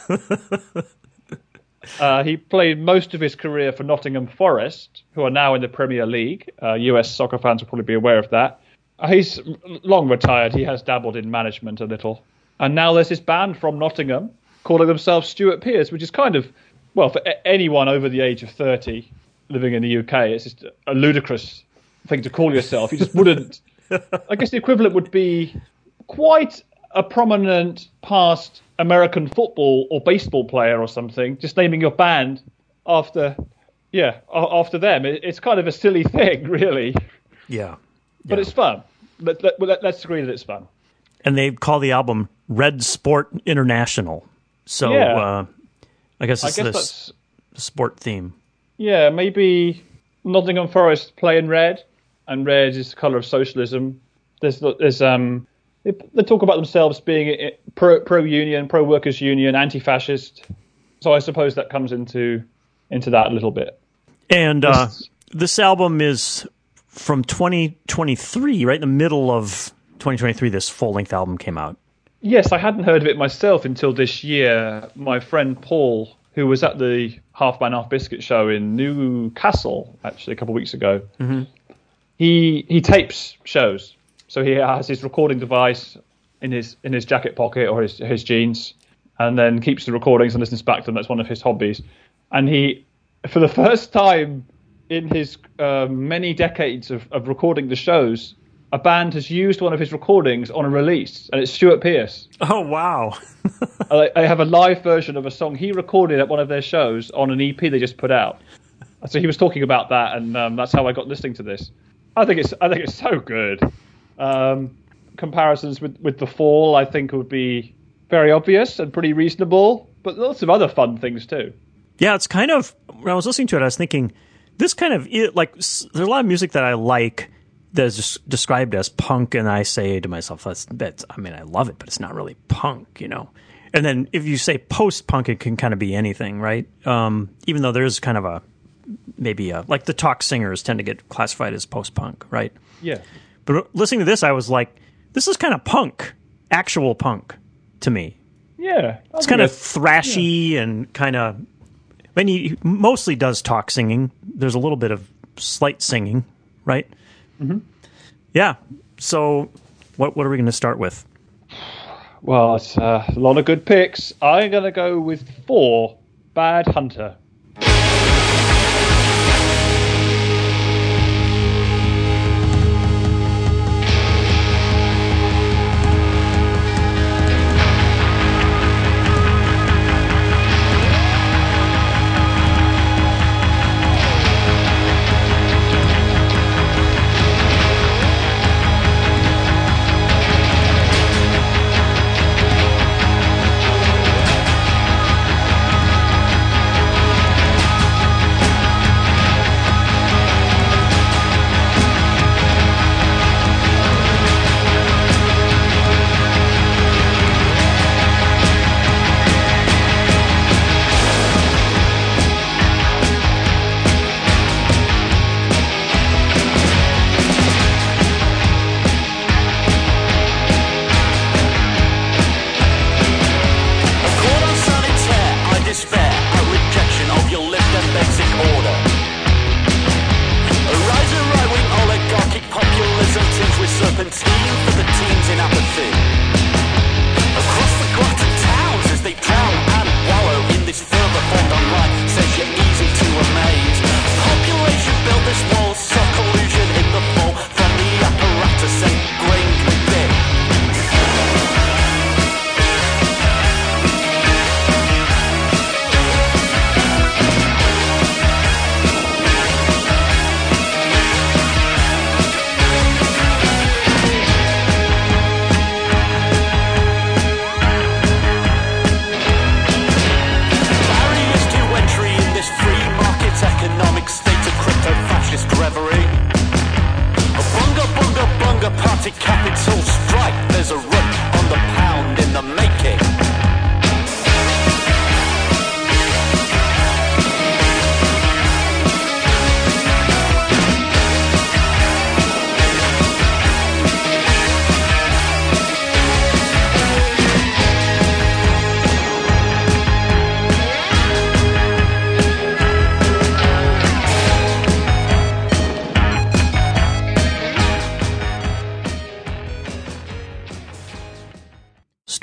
uh, he played most of his career for Nottingham Forest, who are now in the Premier League. Uh, U S soccer fans will probably be aware of that. Uh, he's long retired. He has dabbled in management a little. And now there's this band from Nottingham calling themselves Stuart Pearce, which is kind of, well, for a- anyone over the age of thirty living in the U K, it's just a ludicrous thing to call yourself. You just wouldn't... I guess the equivalent would be quite a prominent past American football or baseball player or something, just naming your band after, yeah, after them. It's kind of a silly thing, really. Yeah. But yeah. it's fun. Let, let, let, let's agree that it's fun. And they call the album Red Sport International. So Yeah. uh, I guess I it's guess this that's, sport theme. yeah, maybe Nottingham Forest play in red, and red is the colour of socialism. There's, there's um, they, they talk about themselves being pro, pro-union, pro-workers' union, anti-fascist. So I suppose that comes into into that a little bit. And uh, this album is from twenty twenty-three, right in the middle of twenty twenty-three. This full-length album came out. Yes, I hadn't heard of it myself until this year. My friend Paul, who was at the Half Man Half Biscuit show in Newcastle, actually, a couple of weeks ago, Mm-hmm. he he tapes shows. So he has his recording device in his in his jacket pocket or his his jeans, and then keeps the recordings and listens back to them. That's one of his hobbies. And he, for the first time in his uh, many decades of, of recording the shows, a band has used one of his recordings on a release, and it's Stuart Pearce. Oh, wow. I I have a live version of a song he recorded at one of their shows on an E P they just put out. So he was talking about that, and um, that's how I got listening to this. I think it's I think it's so good. Um, comparisons with, with The Fall, I think, would be very obvious and pretty reasonable, but lots of other fun things too. Yeah, it's kind of, when I was listening to it, I was thinking, this kind of, like, there's a lot of music that I like that is just described as punk, and I say to myself, that's, that's, I mean, I love it, but it's not really punk, you know? And then if you say post-punk, it can kind of be anything, right? Um, even though there's kind of a, maybe a, like the talk singers tend to get classified as post-punk, right? Yeah. But listening to this, I was like, this is kind of punk, actual punk to me. Yeah. It's kind of thrashy yeah. and kind of, I mean, he mostly does talk singing. There's a little bit of slight singing, right? Mm-hmm. Yeah. So what what are we going to start with? Well, it's uh, a lot of good picks. I'm going to go with four, Bad Hunter. Thank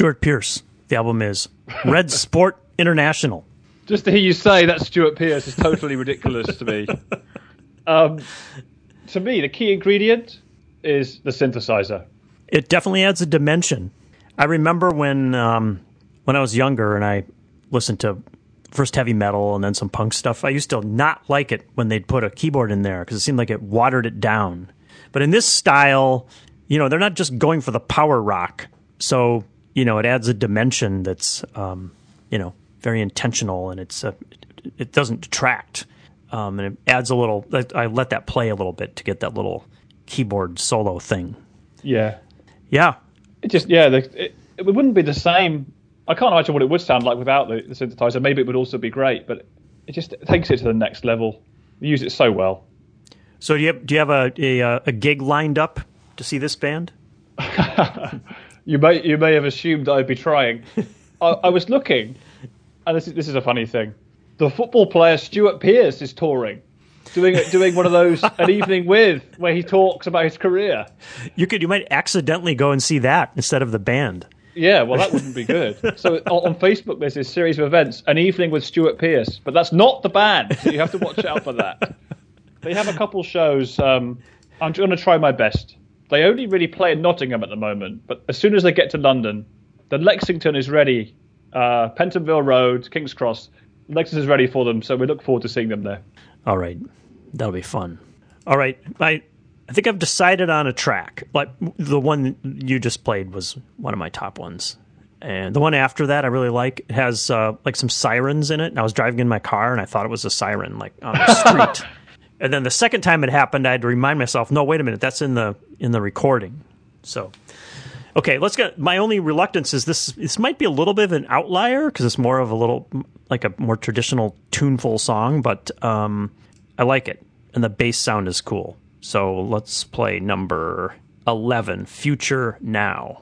Stuart Pearce. The album is Red Sport International. Just to hear you say that Stuart Pearce is totally ridiculous to me. Um, to me, the key ingredient is the synthesizer. It definitely adds a dimension. I remember when um, when I was younger and I listened to first heavy metal and then some punk stuff, I used to not like it when they'd put a keyboard in there because it seemed like it watered it down. But in this style, you know, they're not just going for the power rock. So, you know, it adds a dimension that's, um, you know, very intentional, and it's uh, it doesn't detract. Um, and it adds a little, I let that play a little bit to get that little keyboard solo thing. Yeah. Yeah. It just, yeah, the, it, it wouldn't be the same. I can't imagine what it would sound like without the, the synthesizer. Maybe it would also be great, but it just it takes it to the next level. They use it so well. So do you have, do you have a, a a gig lined up to see this band? you may you may have assumed I'd be trying. I, I was looking, and this is, this is a funny thing. The football player Stuart Pearce is touring, doing doing one of those An Evening With, where he talks about his career. You could you might accidentally go and see that instead of the band. Yeah, well, that wouldn't be good. So on Facebook, there's this series of events, An Evening with Stuart Pearce, but that's not the band, so you have to watch out for that. They have a couple shows. Um, I'm going to try my best. They only really play in Nottingham at the moment, but as soon as they get to London, the Lexington is ready. Uh, Pentonville Road, King's Cross, Lexington is ready for them, so we look forward to seeing them there. All right, that'll be fun. All right, I I think I've decided on a track. Like the one you just played was one of my top ones, and the one after that I really like. It has uh, like some sirens in it. And I was driving in my car and I thought it was a siren, like on the street. And then the second time it happened, I had to remind myself, no, wait a minute, that's in the in the recording. So, okay, let's get. My only reluctance is this. This might be a little bit of an outlier because it's more of a little like a more traditional tuneful song, but um, I like it, and the bass sound is cool. So let's play number eleven, Future Now.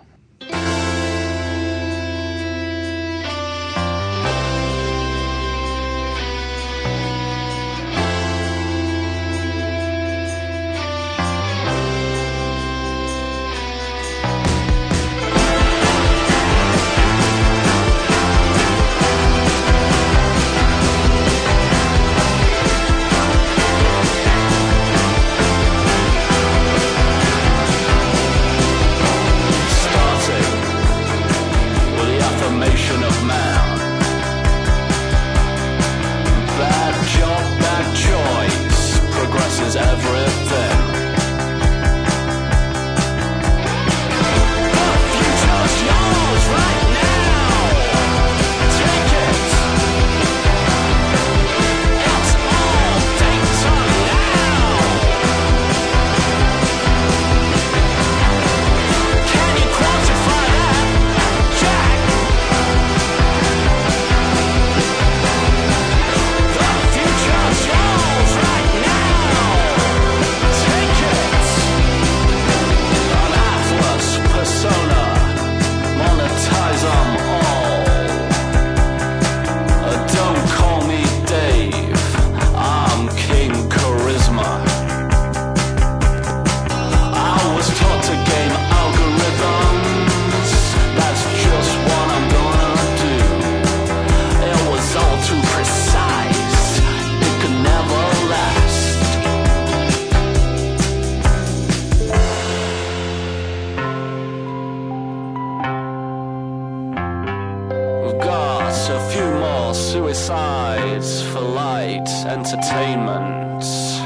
Suicides for light entertainment.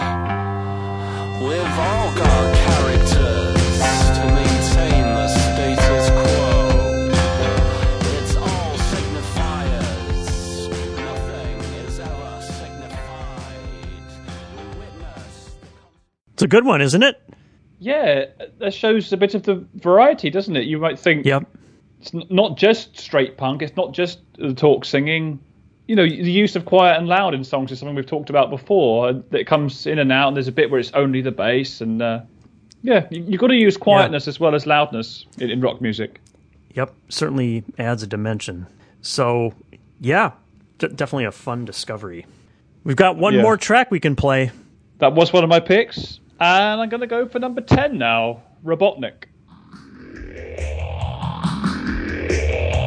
We've all got characters to maintain the status quo. It's all signifiers. Nothing is ever signified. Witness. It's a good one, isn't it? Yeah, that shows a bit of the variety, doesn't it? You might think Yep. it's n- not just straight punk. It's not just the talk singing. You know, the use of quiet and loud in songs is something we've talked about before. That comes in and out, and there's a bit where it's only the bass. And uh, yeah, you, you've got to use quietness yeah. as well as loudness in, in rock music. Yep, certainly adds a dimension. So, yeah, d- definitely a fun discovery. We've got one Yeah. more track we can play. That was one of my picks, and I'm going to go for number ten now, Robotnik.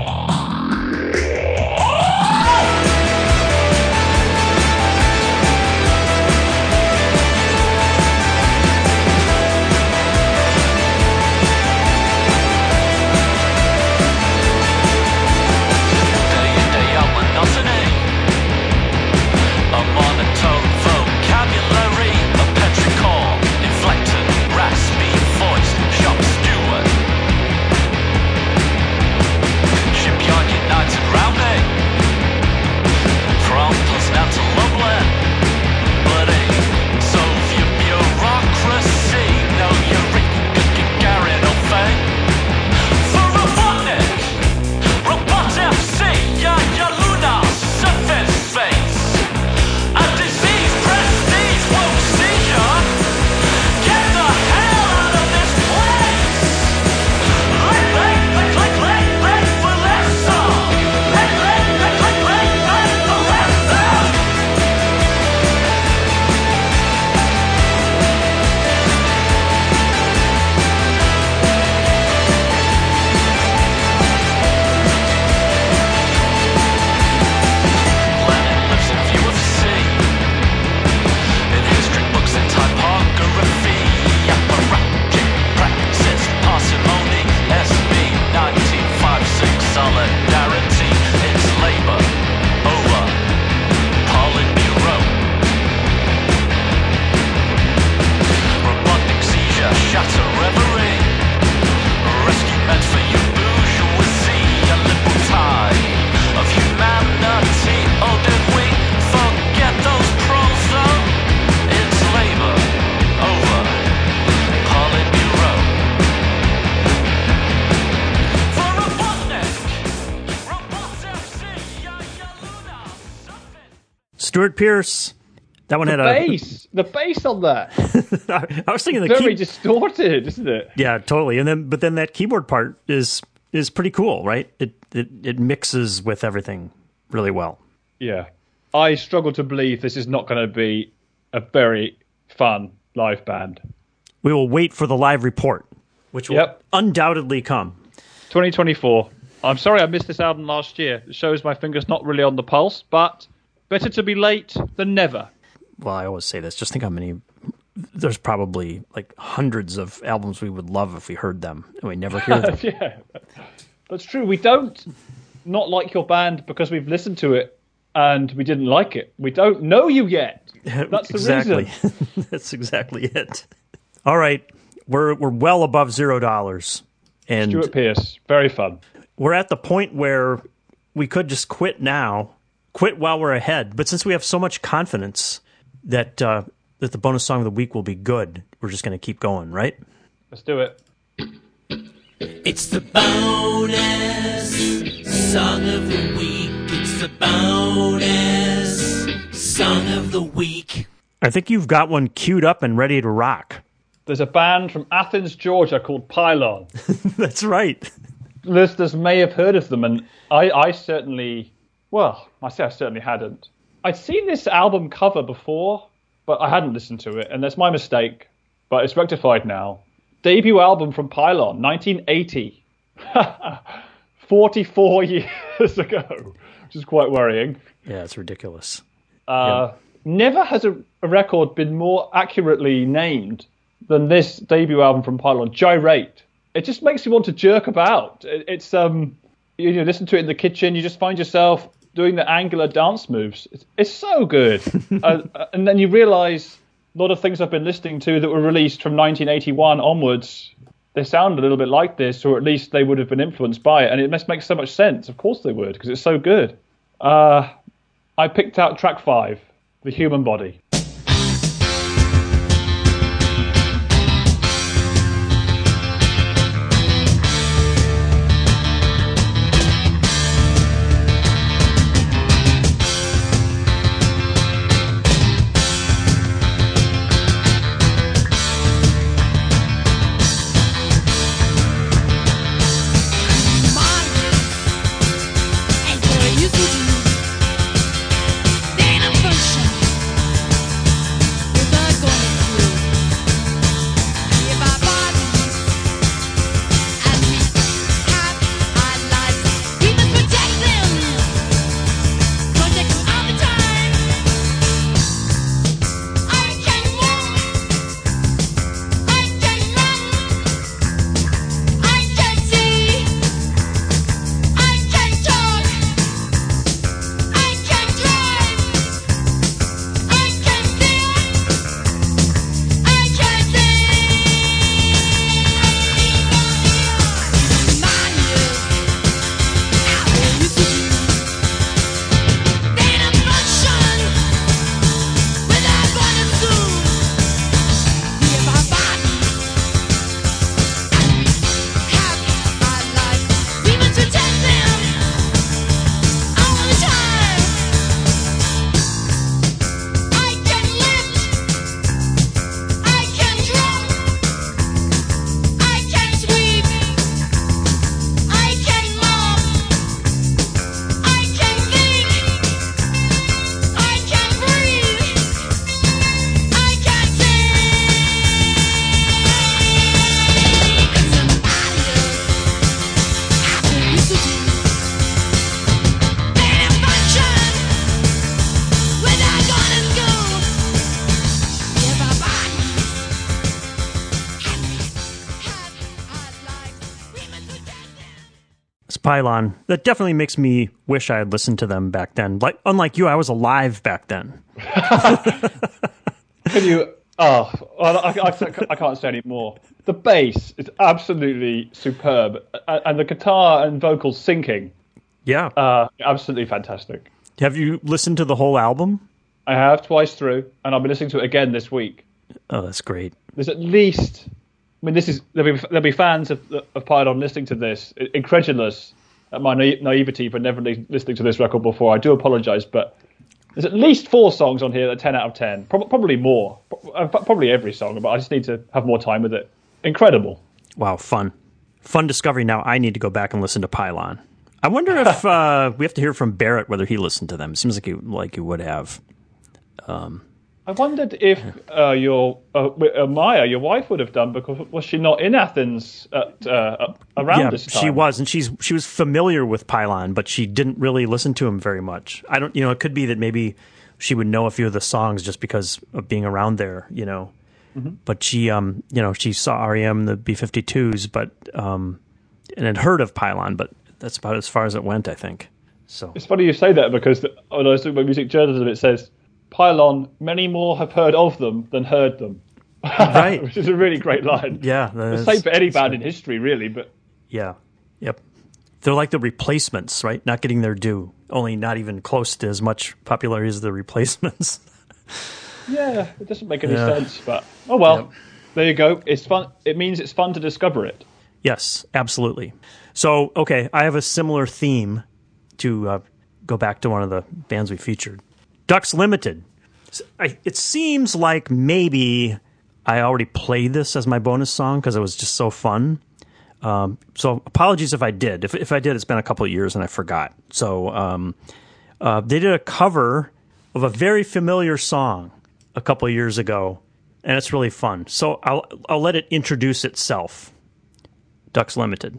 Stuart Pearce. That one The had a bass, the bass on that, I was thinking the very key, distorted, isn't it? yeah, totally. And then, but then that keyboard part is is pretty cool, right? It it it mixes with everything really well. Yeah. I struggle to believe this is not going to be a very fun live band. We will wait for the live report, which will Yep. undoubtedly come. twenty twenty-four. I'm sorry I missed this album last year. It shows my finger's not really on the pulse, but better to be late than never. Well, I always say this. Just think how many. There's probably like hundreds of albums we would love if we heard them, and we never hear them. Yeah. That's true. We don't not like your band because we've listened to it and we didn't like it. We don't know you yet. That's the exactly. reason. That's exactly it. All right, we're we're well above zero dollars, and Stuart Pearce, very fun. we're at the point where we could just quit now, quit while we're ahead. But since we have so much confidence that uh, that the bonus song of the week will be good, we're just going to keep going, right? Let's do it. It's the bonus song of the week. It's the bonus song of the week. I think you've got one queued up and ready to rock. There's a band from Athens, Georgia called Pylon. That's right. Listeners may have heard of them, and I, I certainly, well, I say I certainly hadn't. I'd seen this album cover before, but I hadn't listened to it, and that's my mistake, but it's rectified now. Debut album from Pylon, nineteen eighty. forty-four years ago, which is quite worrying. Yeah, it's ridiculous. Uh, Never has a, a record been more accurately named than this debut album from Pylon, Gyrate. It just makes you want to jerk about. It, it's um, you, you listen to it in the kitchen, you just find yourself doing the angular dance moves. It's, it's so good. uh, and then you realise a lot of things I've been listening to that were released from nineteen eighty-one onwards, they sound a little bit like this, or at least they would have been influenced by it. And it must make so much sense. Of course they would, because it's so good. Uh, I picked out track five, The Human Body. Pylon. That definitely makes me wish I had listened to them back then. Like, unlike you, I was alive back then. Can you... Oh, I, I, I, I can't say any more. The bass is absolutely superb, and the guitar and vocals syncing. Yeah. Uh, absolutely fantastic. Have you listened to the whole album? I have twice through, and I'll be listening to it again this week. Oh, that's great. There's at least... I mean, this is there'll be, there'll be fans of, of Pylon listening to this, incredulous at my na- naivety for never li- listening to this record before. I do apologise, but There's at least four songs on here that are ten out of ten. Pro- probably more. Pro- Probably every song, but I just need to have more time with it. Incredible. Wow, fun. Fun discovery. Now I need to go back and listen to Pylon. I wonder if uh, we have to hear from Barrett whether he listened to them. It seems like he, like he would have. Um, I wondered if uh, your uh, uh, Maya, your wife, would have done, because was she not in Athens at, uh, around yeah, this time? she was, and she's she was familiar with Pylon, but she didn't really listen to him very much. I don't, you know, it could be that maybe she would know a few of the songs just because of being around there, you know. Mm-hmm. But she, um, you know, she saw R E M, the B fifty-twos, but um, and had heard of Pylon, but that's about as far as it went, I think. So it's funny you say that, because the, when I was talking about music journalism, it says Pylon, many more have heard of them than heard them. Right. Which is a really great line. Yeah. The same for any band in history, really, but... Yeah. Yep. They're like the Replacements, right? Not getting their due. Only not even close to as much popularity as the Replacements. Yeah, it doesn't make any Yeah. sense, but... Oh, well, Yep. There you go. It's fun. It means it's fun to discover it. Yes, absolutely. So, okay, I have a similar theme to uh, go back to one of the bands we featured. Ducks Limited. I, it seems like maybe I already played this as my bonus song because it was just so fun. Um, so apologies if I did. If, if I did, it's been a couple of years and I forgot. So um, uh, they did a cover of a very familiar song a couple of years ago, and it's really fun. So I'll I'll let it introduce itself. Ducks Limited.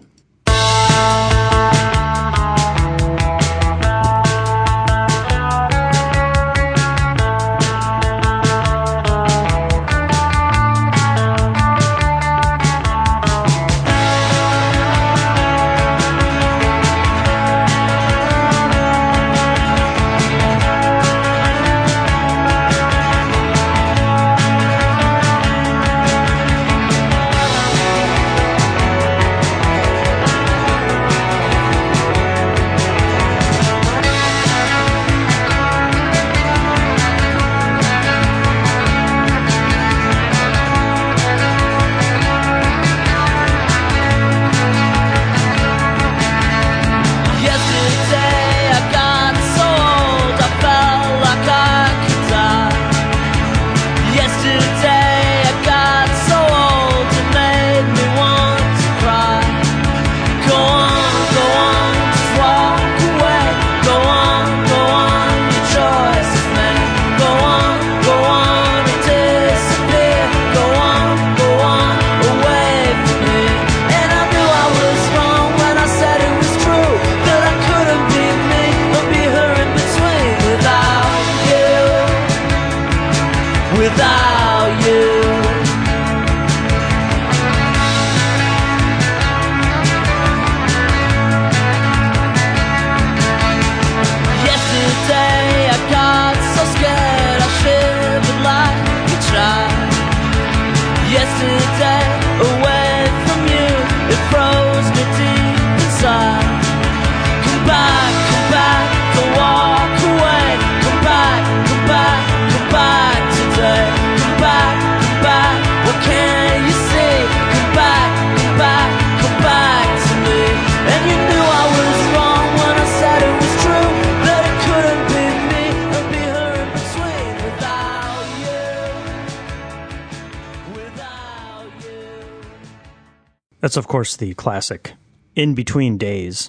That's, of course, the classic In Between Days,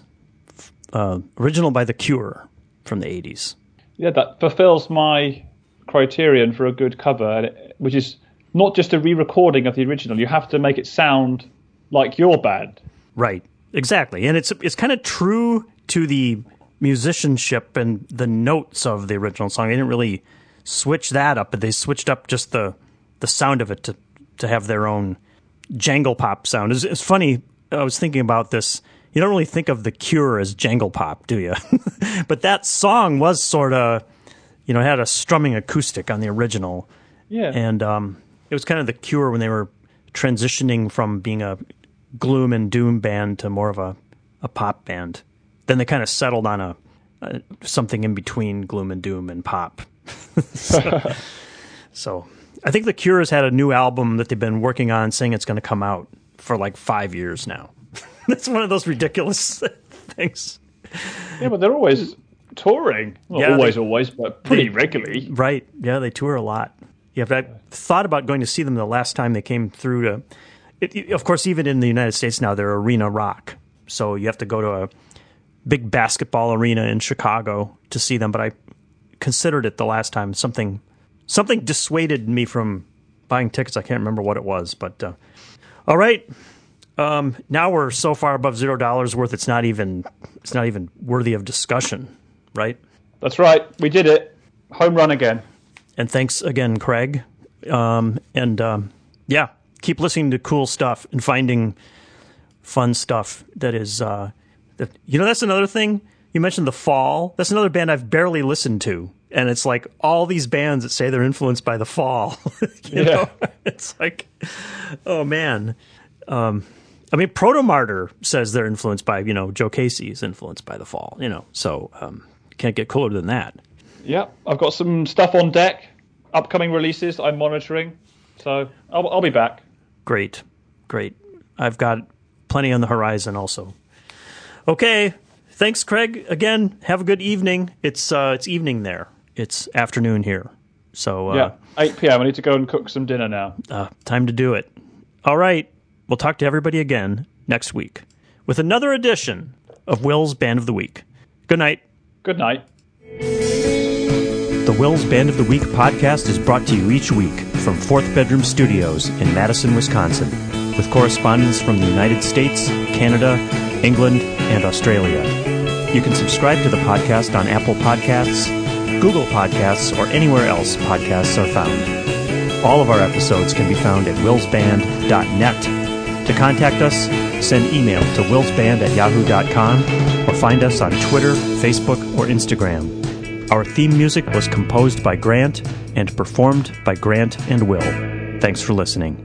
uh, original by The Cure from the eighties. Yeah, that fulfills my criterion for a good cover, which is not just a re-recording of the original. You have to make it sound like your band. Right, exactly. And it's it's kind of true to the musicianship and the notes of the original song. They didn't really switch that up, but they switched up just the the sound of it to, to have their own jangle pop sound. It's, it's funny, I was thinking about this. You don't really think of The Cure as jangle pop, do you? But that song was sort of, you know, had a strumming acoustic on the original. Yeah. And um, it was kind of The Cure when they were transitioning from being a gloom and doom band to more of a, a pop band. Then they kind of settled on a, a something in between gloom and doom and pop. so, so I think The Cure has had a new album that they've been working on, saying it's going to come out for like five years now. That's one of those ridiculous things. Yeah, but they're always touring. Well, Yeah, always, they- always, but pretty they- regularly. Right. Yeah, they tour a lot. Yeah, but I thought about going to see them the last time they came through to. It, of course, even in the United States now, they're arena rock. So you have to go to a big basketball arena in Chicago to see them. But I considered it the last time. Something something dissuaded me from buying tickets. I can't remember what it was. But uh, all right. Um, now we're so far above zero dollars worth. It's not even it's not even worthy of discussion, right? That's right. We did it. Home run again. And thanks again, Craig. Um, and um, yeah, keep listening to cool stuff and finding fun stuff that is. Uh, that, you know, that's another thing. You mentioned The Fall. That's another band I've barely listened to. And it's like all these bands that say they're influenced by The Fall. you Yeah. know? It's like, oh, man. Um, I mean, Proto-Martyr says they're influenced by, you know, Joe Casey is influenced by The Fall, you know. So um, can't get cooler than that. Yeah, I've got some stuff on deck, upcoming releases I'm monitoring, so I'll, I'll be back. Great, great. I've got plenty on the horizon also. Okay, thanks, Craig. Again, have a good evening. It's uh, it's evening there. It's afternoon here. So uh, Yeah, eight p.m. I need to go and cook some dinner now. uh, time to do it. All right, we'll talk to everybody again next week with another edition of Will's Band of the Week. Good night. Good night. The Will's Band of the Week podcast is brought to you each week from Fourth Bedroom Studios in Madison, Wisconsin, with correspondents from the United States, Canada, England, and Australia. You can subscribe to the podcast on Apple Podcasts, Google Podcasts, or anywhere else podcasts are found. All of our episodes can be found at wills band dot net. To contact us, send email to willsband at yahoo dot com or find us on Twitter, Facebook, or Instagram. Our theme music was composed by Grant and performed by Grant and Will. Thanks for listening.